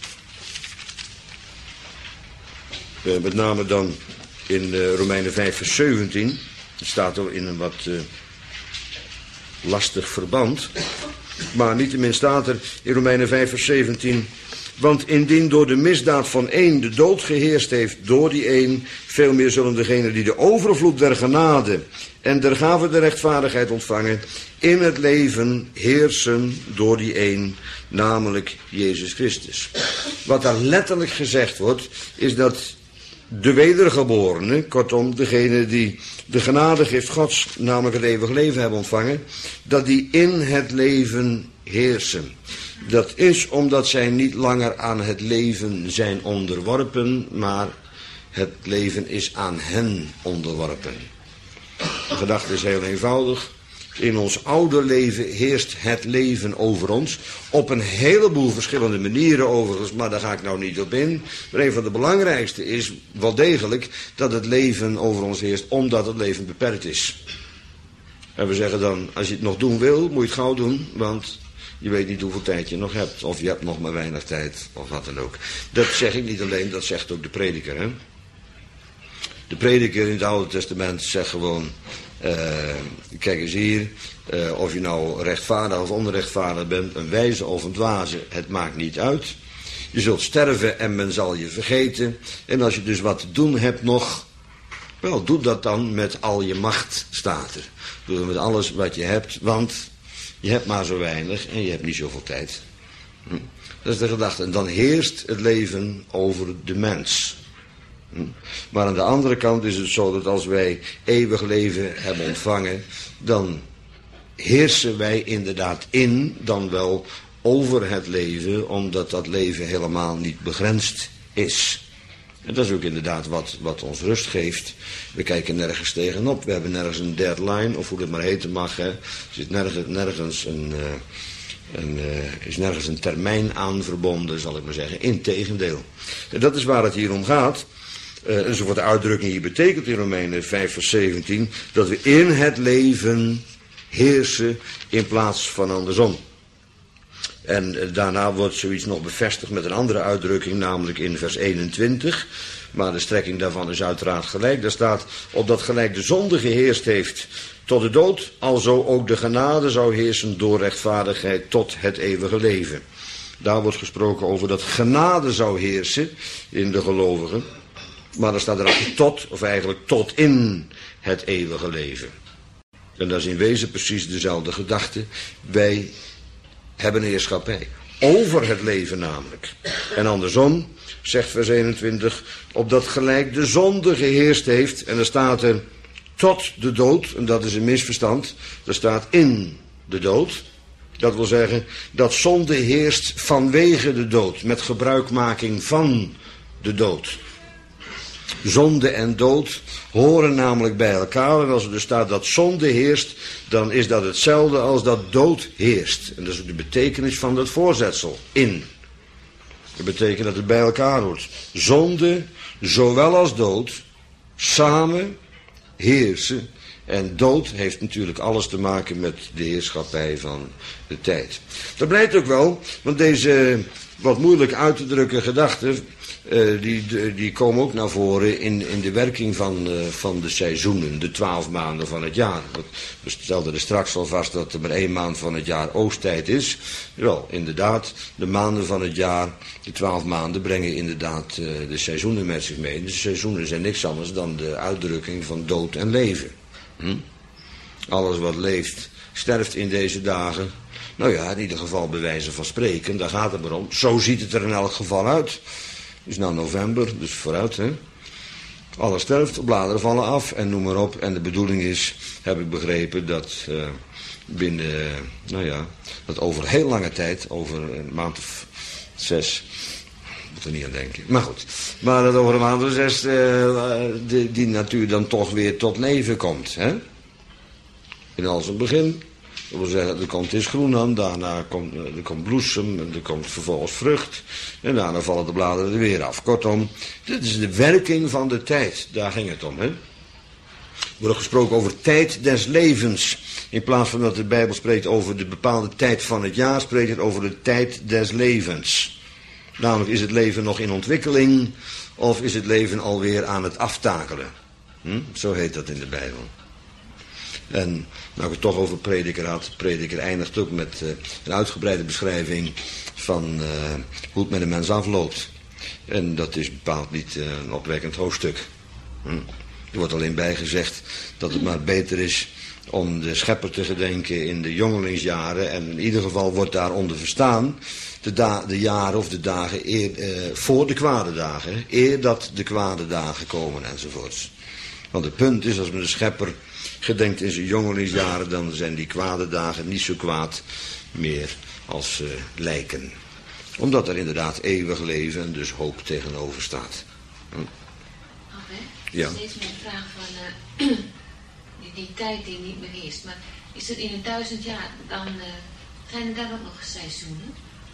Met name dan in Romeinen 5 vers 17. Het staat er in een wat lastig verband. Maar niettemin staat er in Romeinen 5 vers 17... Want indien door de misdaad van één de dood geheerst heeft door die één, veel meer zullen degenen die de overvloed der genade en der gave der rechtvaardigheid ontvangen, in het leven heersen door die één, namelijk Jezus Christus. Wat daar letterlijk gezegd wordt, is dat de wedergeborenen, kortom degene die de genadegift Gods, namelijk het eeuwig leven hebben ontvangen, dat die in het leven heersen. Dat is omdat zij niet langer aan het leven zijn onderworpen, maar het leven is aan hen onderworpen. De gedachte is heel eenvoudig. In ons oude leven heerst het leven over ons. Op een heleboel verschillende manieren overigens, maar daar ga ik nou niet op in. Maar een van de belangrijkste is wel degelijk dat het leven over ons heerst, omdat het leven beperkt is. En we zeggen dan, als je het nog doen wil, moet je het gauw doen, want je weet niet hoeveel tijd je nog hebt. Of je hebt nog maar weinig tijd, of wat dan ook. Dat zeg ik niet alleen, dat zegt ook de prediker. Hè? De prediker in het Oude Testament zegt gewoon, kijk eens hier, of je nou rechtvaardig of onrechtvaardig bent, een wijze of een dwaze, het maakt niet uit. Je zult sterven en men zal je vergeten. En als je dus wat te doen hebt nog, wel, doe dat dan met al je macht, staat er. Doe het met alles wat je hebt, want je hebt maar zo weinig en je hebt niet zoveel tijd. Dat is de gedachte. En dan heerst het leven over de mens. Maar aan de andere kant is het zo dat als wij eeuwig leven hebben ontvangen, dan heersen wij inderdaad dan wel over het leven, omdat dat leven helemaal niet begrensd is. En dat is ook inderdaad wat ons rust geeft. We kijken nergens tegenop. We hebben nergens een deadline, of hoe dat maar heten mag. Hè. Er zit is nergens een termijn aan verbonden, zal ik maar zeggen. Integendeel. En dat is waar het hier om gaat. En zo wat de uitdrukking hier betekent in Romeinen 5 vers 17... dat we in het leven heersen in plaats van andersom. En daarna wordt zoiets nog bevestigd met een andere uitdrukking, namelijk in vers 21. Maar de strekking daarvan is uiteraard gelijk. Daar staat, opdat gelijk de zonde geheerst heeft tot de dood, alzo ook de genade zou heersen door rechtvaardigheid tot het eeuwige leven. Daar wordt gesproken over dat genade zou heersen in de gelovigen. Maar daar staat er ook tot, of eigenlijk tot in het eeuwige leven. En dat is in wezen precies dezelfde gedachte. Wij hebben heerschappij. Over het leven namelijk. En andersom, zegt vers 21, opdat gelijk de zonde geheerst heeft. En er staat er tot de dood, en dat is een misverstand. Er staat in de dood. Dat wil zeggen dat zonde heerst vanwege de dood. Met gebruikmaking van de dood. Zonde en dood horen namelijk bij elkaar. En als er dus staat dat zonde heerst, dan is dat hetzelfde als dat dood heerst. En dat is ook de betekenis van dat voorzetsel, in. Dat betekent dat het bij elkaar hoort. Zonde, zowel als dood, samen heersen. En dood heeft natuurlijk alles te maken met de heerschappij van de tijd. Dat blijkt ook wel, want deze wat moeilijk uit te drukken gedachte die komen ook naar voren in de werking van de seizoenen, de 12 maanden van het jaar. We stelden er straks al vast dat er maar 1 maand van het jaar oogsttijd is. Wel, inderdaad, de maanden van het jaar, de 12 maanden, brengen inderdaad de seizoenen met zich mee. De seizoenen zijn niks anders dan de uitdrukking van dood en leven. Alles wat leeft, sterft in deze dagen. Nou ja, in ieder geval bij wijze van spreken, daar gaat het maar om. Zo ziet het er in elk geval uit. Het is nou november, dus vooruit, hè. Alles sterft, bladeren vallen af en noem maar op. En de bedoeling is, heb ik begrepen, dat dat over heel lange tijd, over een maand of 6... moet er niet aan denken. Maar goed. Maar dat over een maand of 6 die natuur dan toch weer tot leven komt. Hè? In al zijn begin. Dat wil zeggen, er komt eerst groen aan. Daarna komt bloesem. En er komt vervolgens vrucht. En daarna vallen de bladeren er weer af. Kortom, dit is de werking van de tijd. Daar ging het om. Hè? Er wordt gesproken over tijd des levens. In plaats van dat de Bijbel spreekt over de bepaalde tijd van het jaar, spreekt het over de tijd des levens. Namelijk, is het leven nog in ontwikkeling of is het leven alweer aan het aftakelen? Zo heet dat in de Bijbel. En nou ik het toch over prediker had, prediker eindigt ook met een uitgebreide beschrijving van hoe het met een mens afloopt. En dat is bepaald niet een opwekkend hoofdstuk. Er wordt alleen bijgezegd dat het maar beter is om de schepper te gedenken in de jongelingsjaren. En in ieder geval wordt daaronder verstaan de jaren of de dagen voor de kwade dagen. Eer dat de kwade dagen komen enzovoorts. Want het punt is, als men de schepper gedenkt in zijn jongelingsjaren, dan zijn die kwade dagen niet zo kwaad meer als lijken. Omdat er inderdaad eeuwig leven en dus hoop tegenover staat. Ja. Steeds meer de vraag van die tijd die niet meer is. Maar is er in 1000 jaar, dan zijn er daar ook nog seizoenen?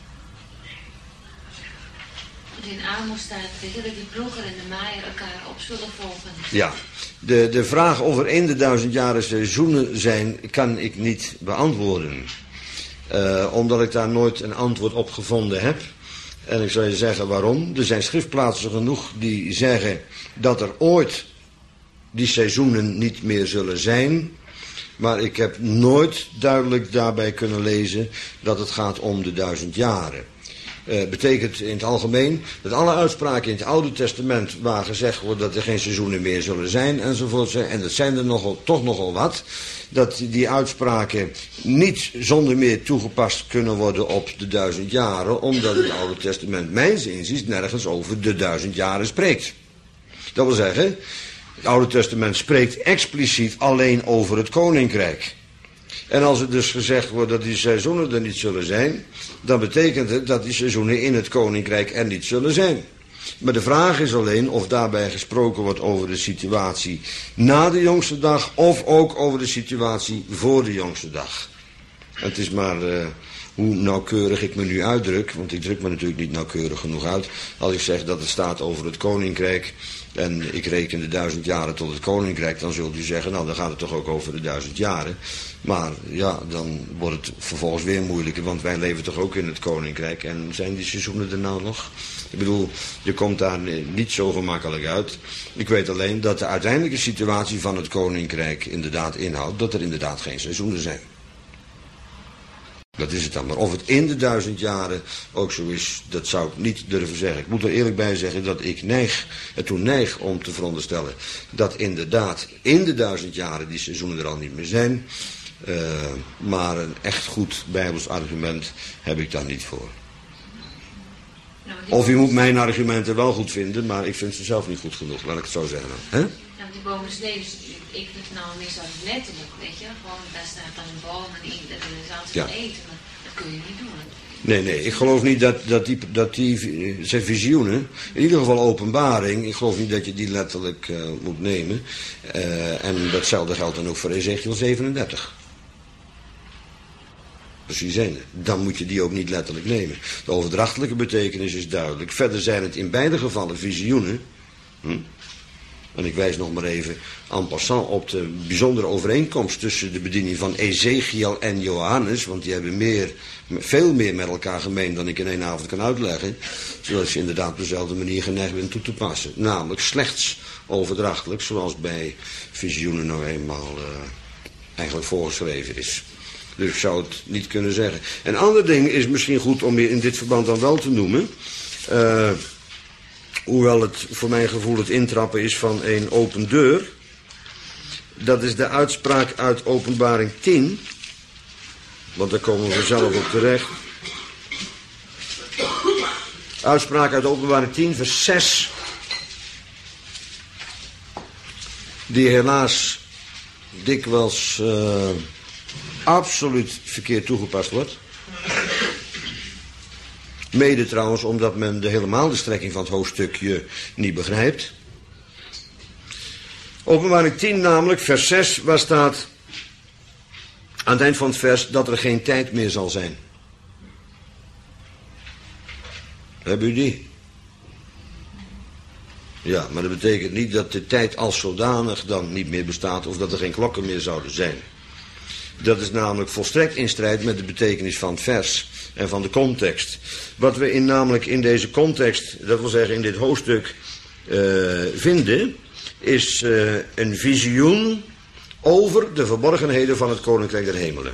Want in Amos staat dat die ploeger en de maaier elkaar op zullen volgen. Ja, de vraag of er in de 1000 jaren seizoenen zijn, kan ik niet beantwoorden. Omdat ik daar nooit een antwoord op gevonden heb. En ik zou je zeggen waarom. Er zijn schriftplaatsen genoeg die zeggen dat er ooit die seizoenen niet meer zullen zijn. Maar ik heb nooit duidelijk daarbij kunnen lezen dat het gaat om de 1000 jaren. Betekent in het algemeen dat alle uitspraken in het Oude Testament waar gezegd wordt dat er geen seizoenen meer zullen zijn enzovoort, en dat zijn er toch nogal wat, dat die uitspraken niet zonder meer toegepast kunnen worden op de 1000 jaren, omdat het Oude Testament mijns inziens nergens over de 1000 jaren spreekt. Dat wil zeggen, het Oude Testament spreekt expliciet alleen over het koninkrijk. En als er dus gezegd wordt dat die seizoenen er niet zullen zijn, dan betekent het dat die seizoenen in het koninkrijk er niet zullen zijn. Maar de vraag is alleen of daarbij gesproken wordt over de situatie na de jongste dag of ook over de situatie voor de jongste dag. En het is maar hoe nauwkeurig ik me nu uitdruk, want ik druk me natuurlijk niet nauwkeurig genoeg uit, als ik zeg dat het staat over het koninkrijk en ik reken de 1000 jaren tot het koninkrijk, dan zult u zeggen, nou dan gaat het toch ook over de 1000 jaren. Maar ja, dan wordt het vervolgens weer moeilijker, want wij leven toch ook in het koninkrijk en zijn die seizoenen er nou nog? Ik bedoel, je komt daar niet zo gemakkelijk uit. Ik weet alleen dat de uiteindelijke situatie van het koninkrijk inderdaad inhoudt dat er inderdaad geen seizoenen zijn. Dat is het dan. Maar of het in de 1000 jaren ook zo is, dat zou ik niet durven zeggen. Ik moet er eerlijk bij zeggen dat ik neig om te veronderstellen dat inderdaad in de 1000 jaren die seizoenen er al niet meer zijn. Maar een echt goed Bijbels argument heb ik daar niet voor. Of u moet mijn argumenten wel goed vinden, maar ik vind ze zelf niet goed genoeg, laat ik het zo zeggen. Hè? Nou, die bomen sneden, ik vind het nou meer zo letterlijk, weet je. Gewoon, daar staat dan een boom en dat is altijd te eten, maar dat kun je niet doen. Nee, ik geloof niet dat die zijn visioenen, in ieder geval openbaring, ik geloof niet dat je die letterlijk moet nemen. En datzelfde geldt dan ook voor Ezekiel 37. Precies zijn. Dan moet je die ook niet letterlijk nemen. De overdrachtelijke betekenis is duidelijk. Verder zijn het in beide gevallen visioenen. En ik wijs nog maar even en passant op de bijzondere overeenkomst tussen de bediening van Ezechiel en Johannes, want die hebben veel meer met elkaar gemeen dan ik in één avond kan uitleggen, zodat ik ze inderdaad op dezelfde manier geneigd ben toe te passen. Namelijk slechts overdrachtelijk, zoals bij visioenen nou eenmaal eigenlijk voorgeschreven is. Dus ik zou het niet kunnen zeggen. Een ander ding is misschien goed om in dit verband dan wel te noemen, hoewel het voor mijn gevoel het intrappen is van een open deur. Dat is de uitspraak uit Openbaring 10. Want daar komen we zelf op terecht. Uitspraak uit Openbaring 10 vers 6. Die helaas dikwijls absoluut verkeerd toegepast wordt. Mede trouwens omdat men helemaal de strekking van het hoofdstukje niet begrijpt. Openbaring 10 namelijk, vers 6, waar staat aan het eind van het vers dat er geen tijd meer zal zijn. Hebben u die? Ja, maar dat betekent niet dat de tijd als zodanig dan niet meer bestaat of dat er geen klokken meer zouden zijn. Dat is namelijk volstrekt in strijd met de betekenis van het vers en van de context. Wat we namelijk in deze context, dat wil zeggen in dit hoofdstuk, vinden, is een visioen over de verborgenheden van het Koninkrijk der Hemelen.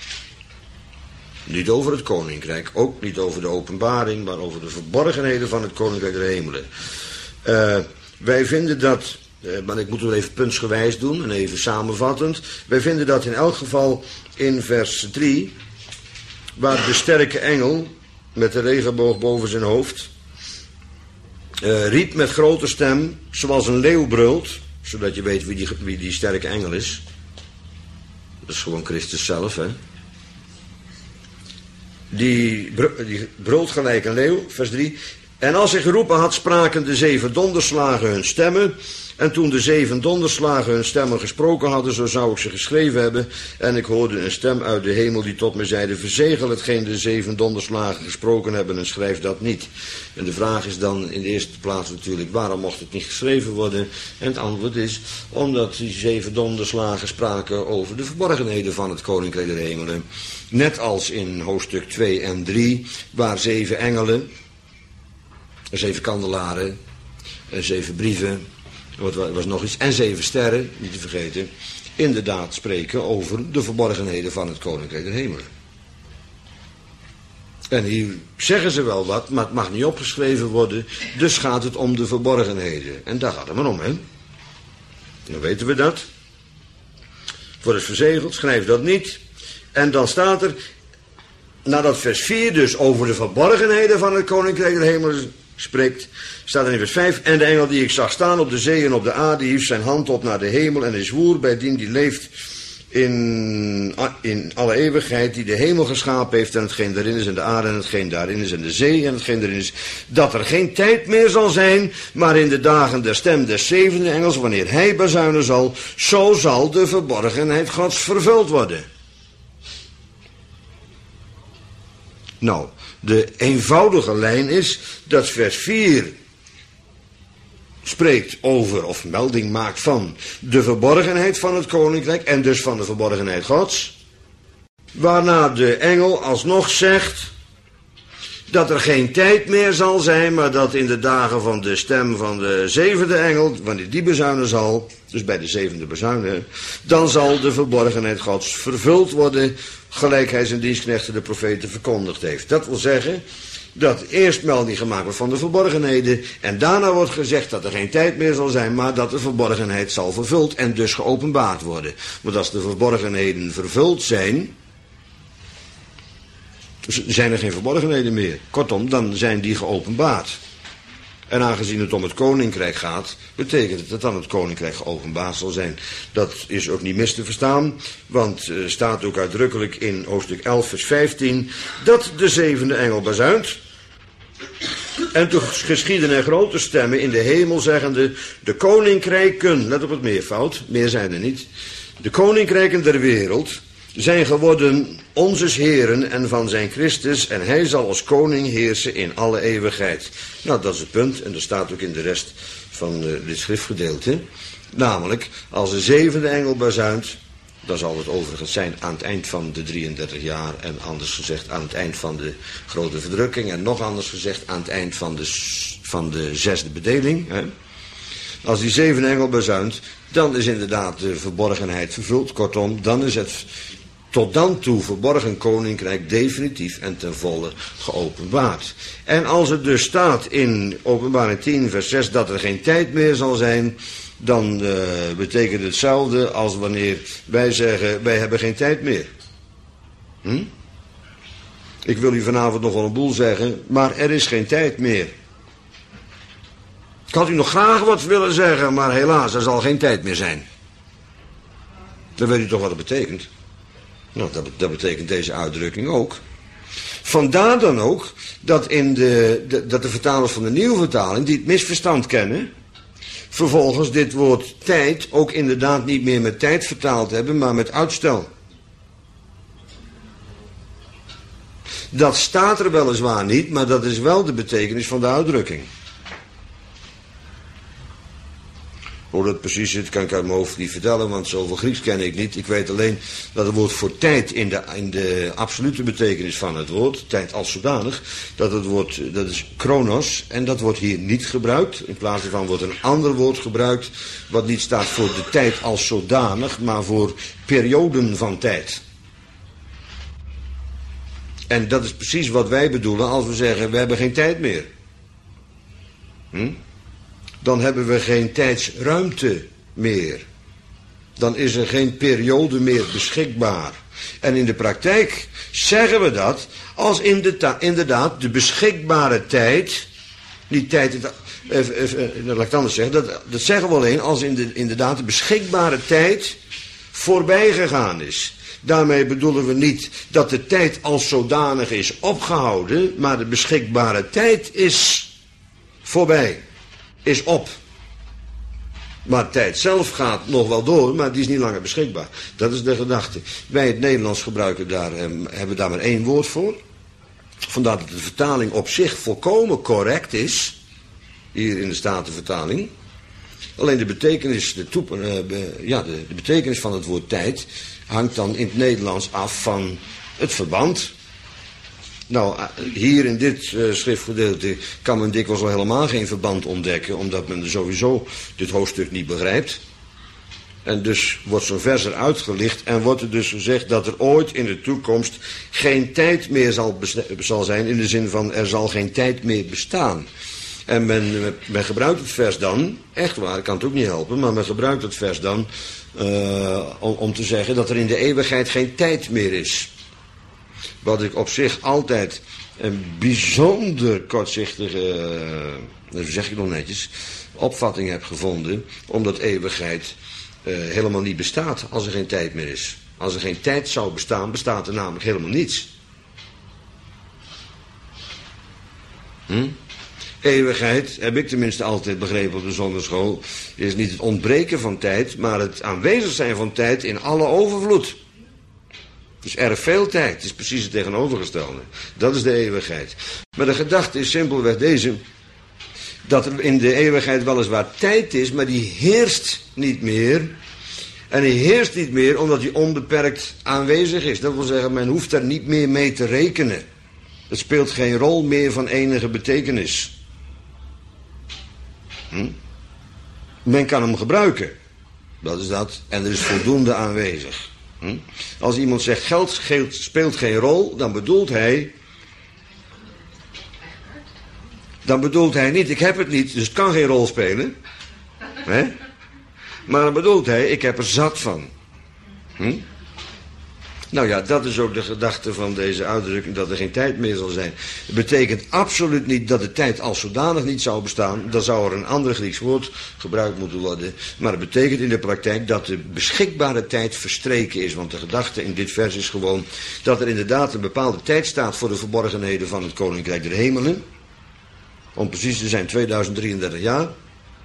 Niet over het Koninkrijk, ook niet over de openbaring, maar over de verborgenheden van het Koninkrijk der Hemelen. Wij vinden dat, maar ik moet het even puntsgewijs doen en even samenvattend. Wij vinden dat in elk geval in vers 3, waar de sterke engel met de regenboog boven zijn hoofd riep met grote stem, zoals een leeuw brult, zodat je weet wie die sterke engel is. Dat is gewoon Christus zelf, hè. Die brult gelijk een leeuw, vers 3. En als hij geroepen had, spraken de 7 donderslagen hun stemmen. En toen de 7 donderslagen hun stemmen gesproken hadden, zo zou ik ze geschreven hebben. En ik hoorde een stem uit de hemel die tot me zeide, verzegel hetgeen de 7 donderslagen gesproken hebben en schrijf dat niet. En de vraag is dan in de eerste plaats natuurlijk, waarom mocht het niet geschreven worden? En het antwoord is, omdat die 7 donderslagen spraken over de verborgenheden van het Koninkrijk der Hemelen. Net als in hoofdstuk 2 en 3, waar 7 engelen, 7 kandelaren, 7 brieven, wat was nog iets, en 7 sterren, niet te vergeten, inderdaad spreken over de verborgenheden van het Koninkrijk der Hemelen. En hier zeggen ze wel wat, maar het mag niet opgeschreven worden, dus gaat het om de verborgenheden. En daar gaat het maar om, hè. Dan weten we dat. Voor het verzegeld, schrijf dat niet. En dan staat er, nadat vers 4 dus over de verborgenheden van het Koninkrijk der Hemelen spreekt, staat er in vers 5, en de engel die ik zag staan op de zee en op de aarde, hief zijn hand op naar de hemel en hij zwoer bij dien die leeft in alle eeuwigheid, die de hemel geschapen heeft en hetgeen daarin is en de aarde en hetgeen daarin is en de zee en hetgeen daarin is, dat er geen tijd meer zal zijn, maar in de dagen der stem des 7e engels, wanneer hij bazuinen zal, zo zal de verborgenheid Gods vervuld worden. Nou, de eenvoudige lijn is dat vers 4 spreekt over, of melding maakt van, de verborgenheid van het Koninkrijk en dus van de verborgenheid Gods. Waarna de engel alsnog zegt dat er geen tijd meer zal zijn, maar dat in de dagen van de stem van de 7e engel, wanneer die bezuinen zal, dus bij de 7e bezuinen, dan zal de verborgenheid Gods vervuld worden, gelijk hij zijn dienstknechten de profeten verkondigd heeft. Dat wil zeggen dat eerst melding gemaakt wordt van de verborgenheden en daarna wordt gezegd dat er geen tijd meer zal zijn, maar dat de verborgenheid zal vervuld en dus geopenbaard worden. Want als de verborgenheden vervuld zijn, zijn er geen verborgenheden meer. Kortom, dan zijn die geopenbaard. En aangezien het om het koninkrijk gaat, betekent het dat dan het koninkrijk geopenbaard zal zijn. Dat is ook niet mis te verstaan, want staat ook uitdrukkelijk in hoofdstuk 11 vers 15, dat de 7e engel bazuint. En toen geschieden er grote stemmen in de hemel zeggende, de koninkrijken, let op het meervoud, meer zijn er niet, de koninkrijken der wereld zijn geworden onzes Heren en van zijn Christus, en hij zal als koning heersen in alle eeuwigheid. Nou, dat is het punt, en dat staat ook in de rest van dit schriftgedeelte. Namelijk, als de 7e engel bazuint, dan zal het overigens zijn aan het eind van de 33 jaar, en anders gezegd aan het eind van de grote verdrukking, en nog anders gezegd aan het eind van de 6e bedeling. Hè. Als die 7e engel bazuint, dan is inderdaad de verborgenheid vervuld. Kortom, dan is het tot dan toe verborgen koninkrijk definitief en ten volle geopenbaard. En als het dus staat in Openbaring 10 vers 6 dat er geen tijd meer zal zijn, dan betekent hetzelfde als wanneer wij zeggen, wij hebben geen tijd meer. Ik wil u vanavond nog wel een boel zeggen, maar er is geen tijd meer. Ik had u nog graag wat willen zeggen, maar helaas, er zal geen tijd meer zijn. Dan weet u toch wat het betekent? Nou, dat betekent deze uitdrukking ook. Vandaar dan ook dat, dat de vertalers van de nieuwe vertaling, die het misverstand kennen, vervolgens dit woord tijd ook inderdaad niet meer met tijd vertaald hebben, maar met uitstel. Dat staat er weliswaar niet, maar dat is wel de betekenis van de uitdrukking. Hoe dat precies zit, kan ik uit mijn hoofd niet vertellen, want zoveel Grieks ken ik niet. Ik weet alleen dat het woord voor tijd in de absolute betekenis van het woord, tijd als zodanig, dat is chronos, en dat wordt hier niet gebruikt. In plaats daarvan wordt een ander woord gebruikt, wat niet staat voor de tijd als zodanig, maar voor perioden van tijd. En dat is precies wat wij bedoelen als we zeggen, we hebben geen tijd meer. Dan hebben we geen tijdsruimte meer. Dan is er geen periode meer beschikbaar. En in de praktijk zeggen we dat als inderdaad de beschikbare tijd, niet tijd, laat ik het anders zeggen, dat zeggen we alleen als inderdaad de beschikbare tijd voorbij gegaan is. Daarmee bedoelen we niet dat de tijd als zodanig is opgehouden, maar de beschikbare tijd is voorbij. Is op. Maar tijd zelf gaat nog wel door, maar die is niet langer beschikbaar. Dat is de gedachte. Wij in het Nederlands hebben daar maar één woord voor. Vandaar dat de vertaling op zich volkomen correct is. Hier in de Statenvertaling. Alleen de betekenis, de betekenis van het woord tijd hangt dan in het Nederlands af van het verband. Nou, hier in dit schriftgedeelte kan men dikwijls wel helemaal geen verband ontdekken, omdat men sowieso dit hoofdstuk niet begrijpt. En dus wordt zo'n vers eruit gelicht en wordt er dus gezegd dat er ooit in de toekomst geen tijd meer zal zijn, in de zin van er zal geen tijd meer bestaan. En men gebruikt het vers dan, echt waar, ik kan het ook niet helpen, maar men gebruikt het vers dan om te zeggen dat er in de eeuwigheid geen tijd meer is. Wat ik op zich altijd een bijzonder kortzichtige, dat zeg ik nog netjes, opvatting heb gevonden, omdat eeuwigheid helemaal niet bestaat als er geen tijd meer is. Als er geen tijd zou bestaan, bestaat er namelijk helemaal niets. Eeuwigheid, heb ik tenminste altijd begrepen op de zonderschool, is niet het ontbreken van tijd, maar het aanwezig zijn van tijd in alle overvloed. Dus erg veel tijd, het is precies het tegenovergestelde. Dat is de eeuwigheid. Maar de gedachte is simpelweg deze, dat er in de eeuwigheid weliswaar tijd is, maar die heerst niet meer. En die heerst niet meer omdat die onbeperkt aanwezig is. Dat wil zeggen, men hoeft er niet meer mee te rekenen. Het speelt geen rol meer van enige betekenis. Men kan hem gebruiken. Dat is dat. En er is voldoende aanwezig. Als iemand zegt geld speelt geen rol, dan bedoelt hij niet, ik heb het niet, dus het kan geen rol spelen. Maar dan bedoelt hij, ik heb er zat van. Nou ja, dat is ook de gedachte van deze uitdrukking, dat er geen tijd meer zal zijn. Het betekent absoluut niet dat de tijd als zodanig niet zou bestaan. Dan zou er een ander Grieks woord gebruikt moeten worden. Maar het betekent in de praktijk dat de beschikbare tijd verstreken is. Want de gedachte in dit vers is gewoon dat er inderdaad een bepaalde tijd staat voor de verborgenheden van het Koninkrijk der Hemelen. Om precies te zijn 2033 jaar.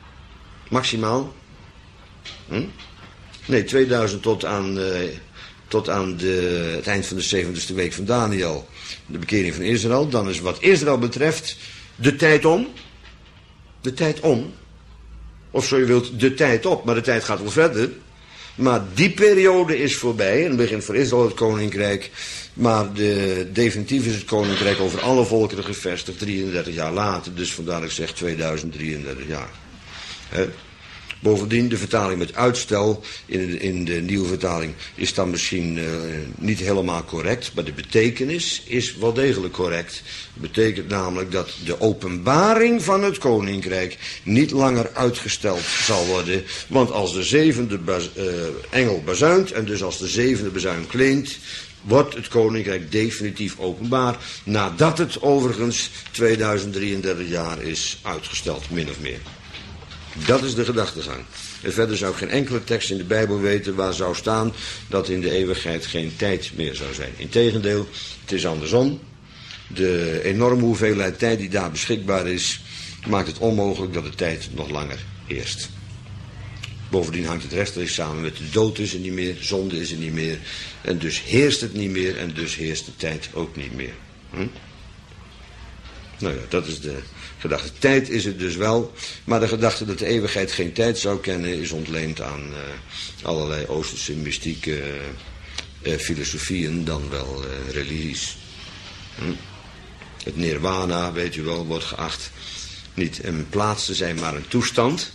Maximaal. Nee, 2000 tot tot aan het eind van de 70ste week van Daniel, de bekering van Israël. Dan is wat Israël betreft de tijd om. De tijd om. Of zo je wilt, de tijd op. Maar de tijd gaat wel verder. Maar die periode is voorbij. En het begint voor Israël het koninkrijk. Maar definitief is het koninkrijk over alle volkeren gevestigd 33 jaar later. Dus vandaar dat ik zeg 2033 jaar. He? Bovendien, de vertaling met uitstel in de nieuwe vertaling is dan misschien niet helemaal correct. Maar de betekenis is wel degelijk correct. Het betekent namelijk dat de openbaring van het koninkrijk niet langer uitgesteld zal worden. Want als de 7e engel bazuint en dus als de 7e bazuin klinkt, wordt het koninkrijk definitief openbaar. Nadat het overigens 2033 jaar is uitgesteld, min of meer. Dat is de gedachtegang. En verder zou ik geen enkele tekst in de Bijbel weten waar zou staan dat in de eeuwigheid geen tijd meer zou zijn. Integendeel, het is andersom. De enorme hoeveelheid tijd die daar beschikbaar is, maakt het onmogelijk dat de tijd nog langer heerst. Bovendien hangt het rechtstreeks samen met de dood is er niet meer, zonde is er niet meer. En dus heerst het niet meer en dus heerst de tijd ook niet meer. Nou ja, dat is de gedachte. Tijd is het dus wel, maar de gedachte dat de eeuwigheid geen tijd zou kennen is ontleend aan allerlei Oosterse mystieke filosofieën, dan wel religies. Het nirvana, weet u wel, wordt geacht niet een plaats te zijn, maar een toestand.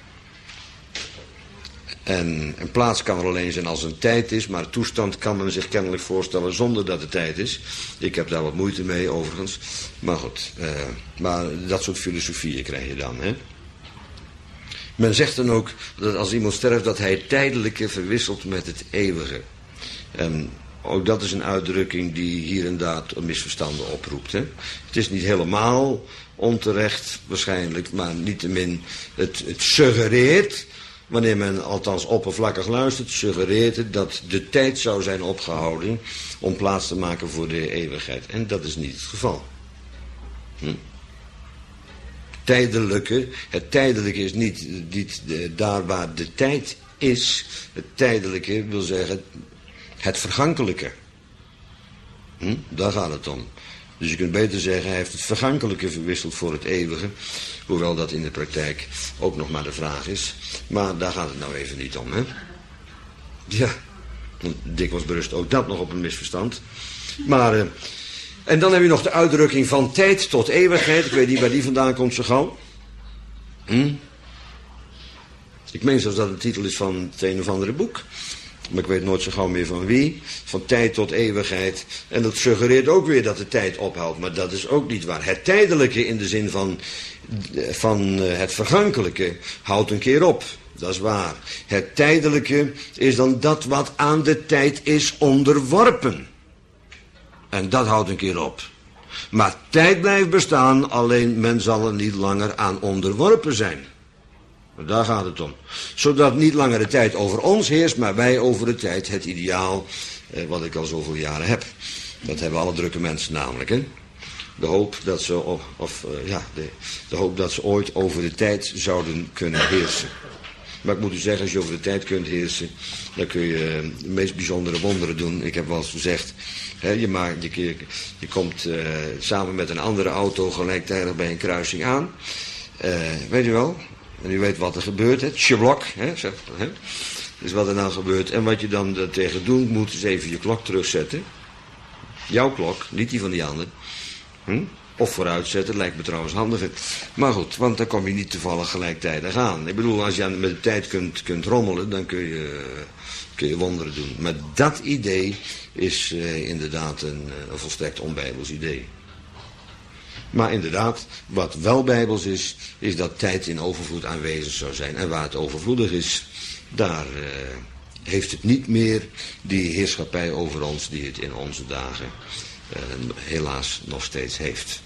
En een plaats kan er alleen zijn als een tijd is, maar toestand kan men zich kennelijk voorstellen zonder dat het tijd is. Ik heb daar wat moeite mee overigens. Maar goed, maar dat soort filosofieën krijg je dan. Hè? Men zegt dan ook dat als iemand sterft dat hij het tijdelijke verwisselt met het eeuwige. En ook dat is een uitdrukking die hier en daar misverstanden oproept. Hè? Het is niet helemaal onterecht waarschijnlijk, maar niettemin het suggereert, wanneer men althans oppervlakkig luistert, suggereert het dat de tijd zou zijn opgehouden om plaats te maken voor de eeuwigheid. En dat is niet het geval. Het tijdelijke is niet daar waar de tijd is. Het tijdelijke wil zeggen het vergankelijke. Daar gaat het om. Dus je kunt beter zeggen, hij heeft het vergankelijke verwisseld voor het eeuwige. Hoewel dat in de praktijk ook nog maar de vraag is. Maar daar gaat het nou even niet om, hè. Ja, dikwijls berust ook dat nog op een misverstand. Maar, en dan heb je nog de uitdrukking van tijd tot eeuwigheid. Ik weet niet waar die vandaan komt zo gauw. Ik meen zelfs dat het de titel is van het een of andere boek. Maar ik weet nooit zo gauw meer van wie. Van tijd tot eeuwigheid. En dat suggereert ook weer dat de tijd ophoudt. Maar dat is ook niet waar. Het tijdelijke in de zin van het vergankelijke houdt een keer op. Dat is waar. Het tijdelijke is dan dat wat aan de tijd is onderworpen. En dat houdt een keer op. Maar tijd blijft bestaan, alleen men zal er niet langer aan onderworpen zijn. Daar gaat het om. Zodat niet langer de tijd over ons heerst, maar wij over de tijd, het ideaal wat ik al zoveel jaren heb. Dat hebben alle drukke mensen namelijk, hè. De hoop dat ze, de hoop dat ze ooit over de tijd zouden kunnen heersen. Maar ik moet u zeggen, als je over de tijd kunt heersen, dan kun je de meest bijzondere wonderen doen. Ik heb wel eens gezegd, hè, je komt samen met een andere auto gelijktijdig bij een kruising aan. Weet u wel? En u weet wat er gebeurt, hè? Tjeblok, hè? Dus wat er nou gebeurt. En wat je dan tegen doen moet, is even je klok terugzetten. Jouw klok, niet die van die ander. Of vooruitzetten, lijkt me trouwens handiger. Maar goed, want dan kom je niet toevallig gelijktijdig aan. Ik bedoel, als je met de tijd kunt rommelen, dan kun je wonderen doen. Maar dat idee is inderdaad een volstrekt onbijbels idee. Maar inderdaad, wat wel bijbels is dat tijd in overvloed aanwezig zou zijn. En waar het overvloedig is, daar heeft het niet meer die heerschappij over ons die het in onze dagen helaas nog steeds heeft.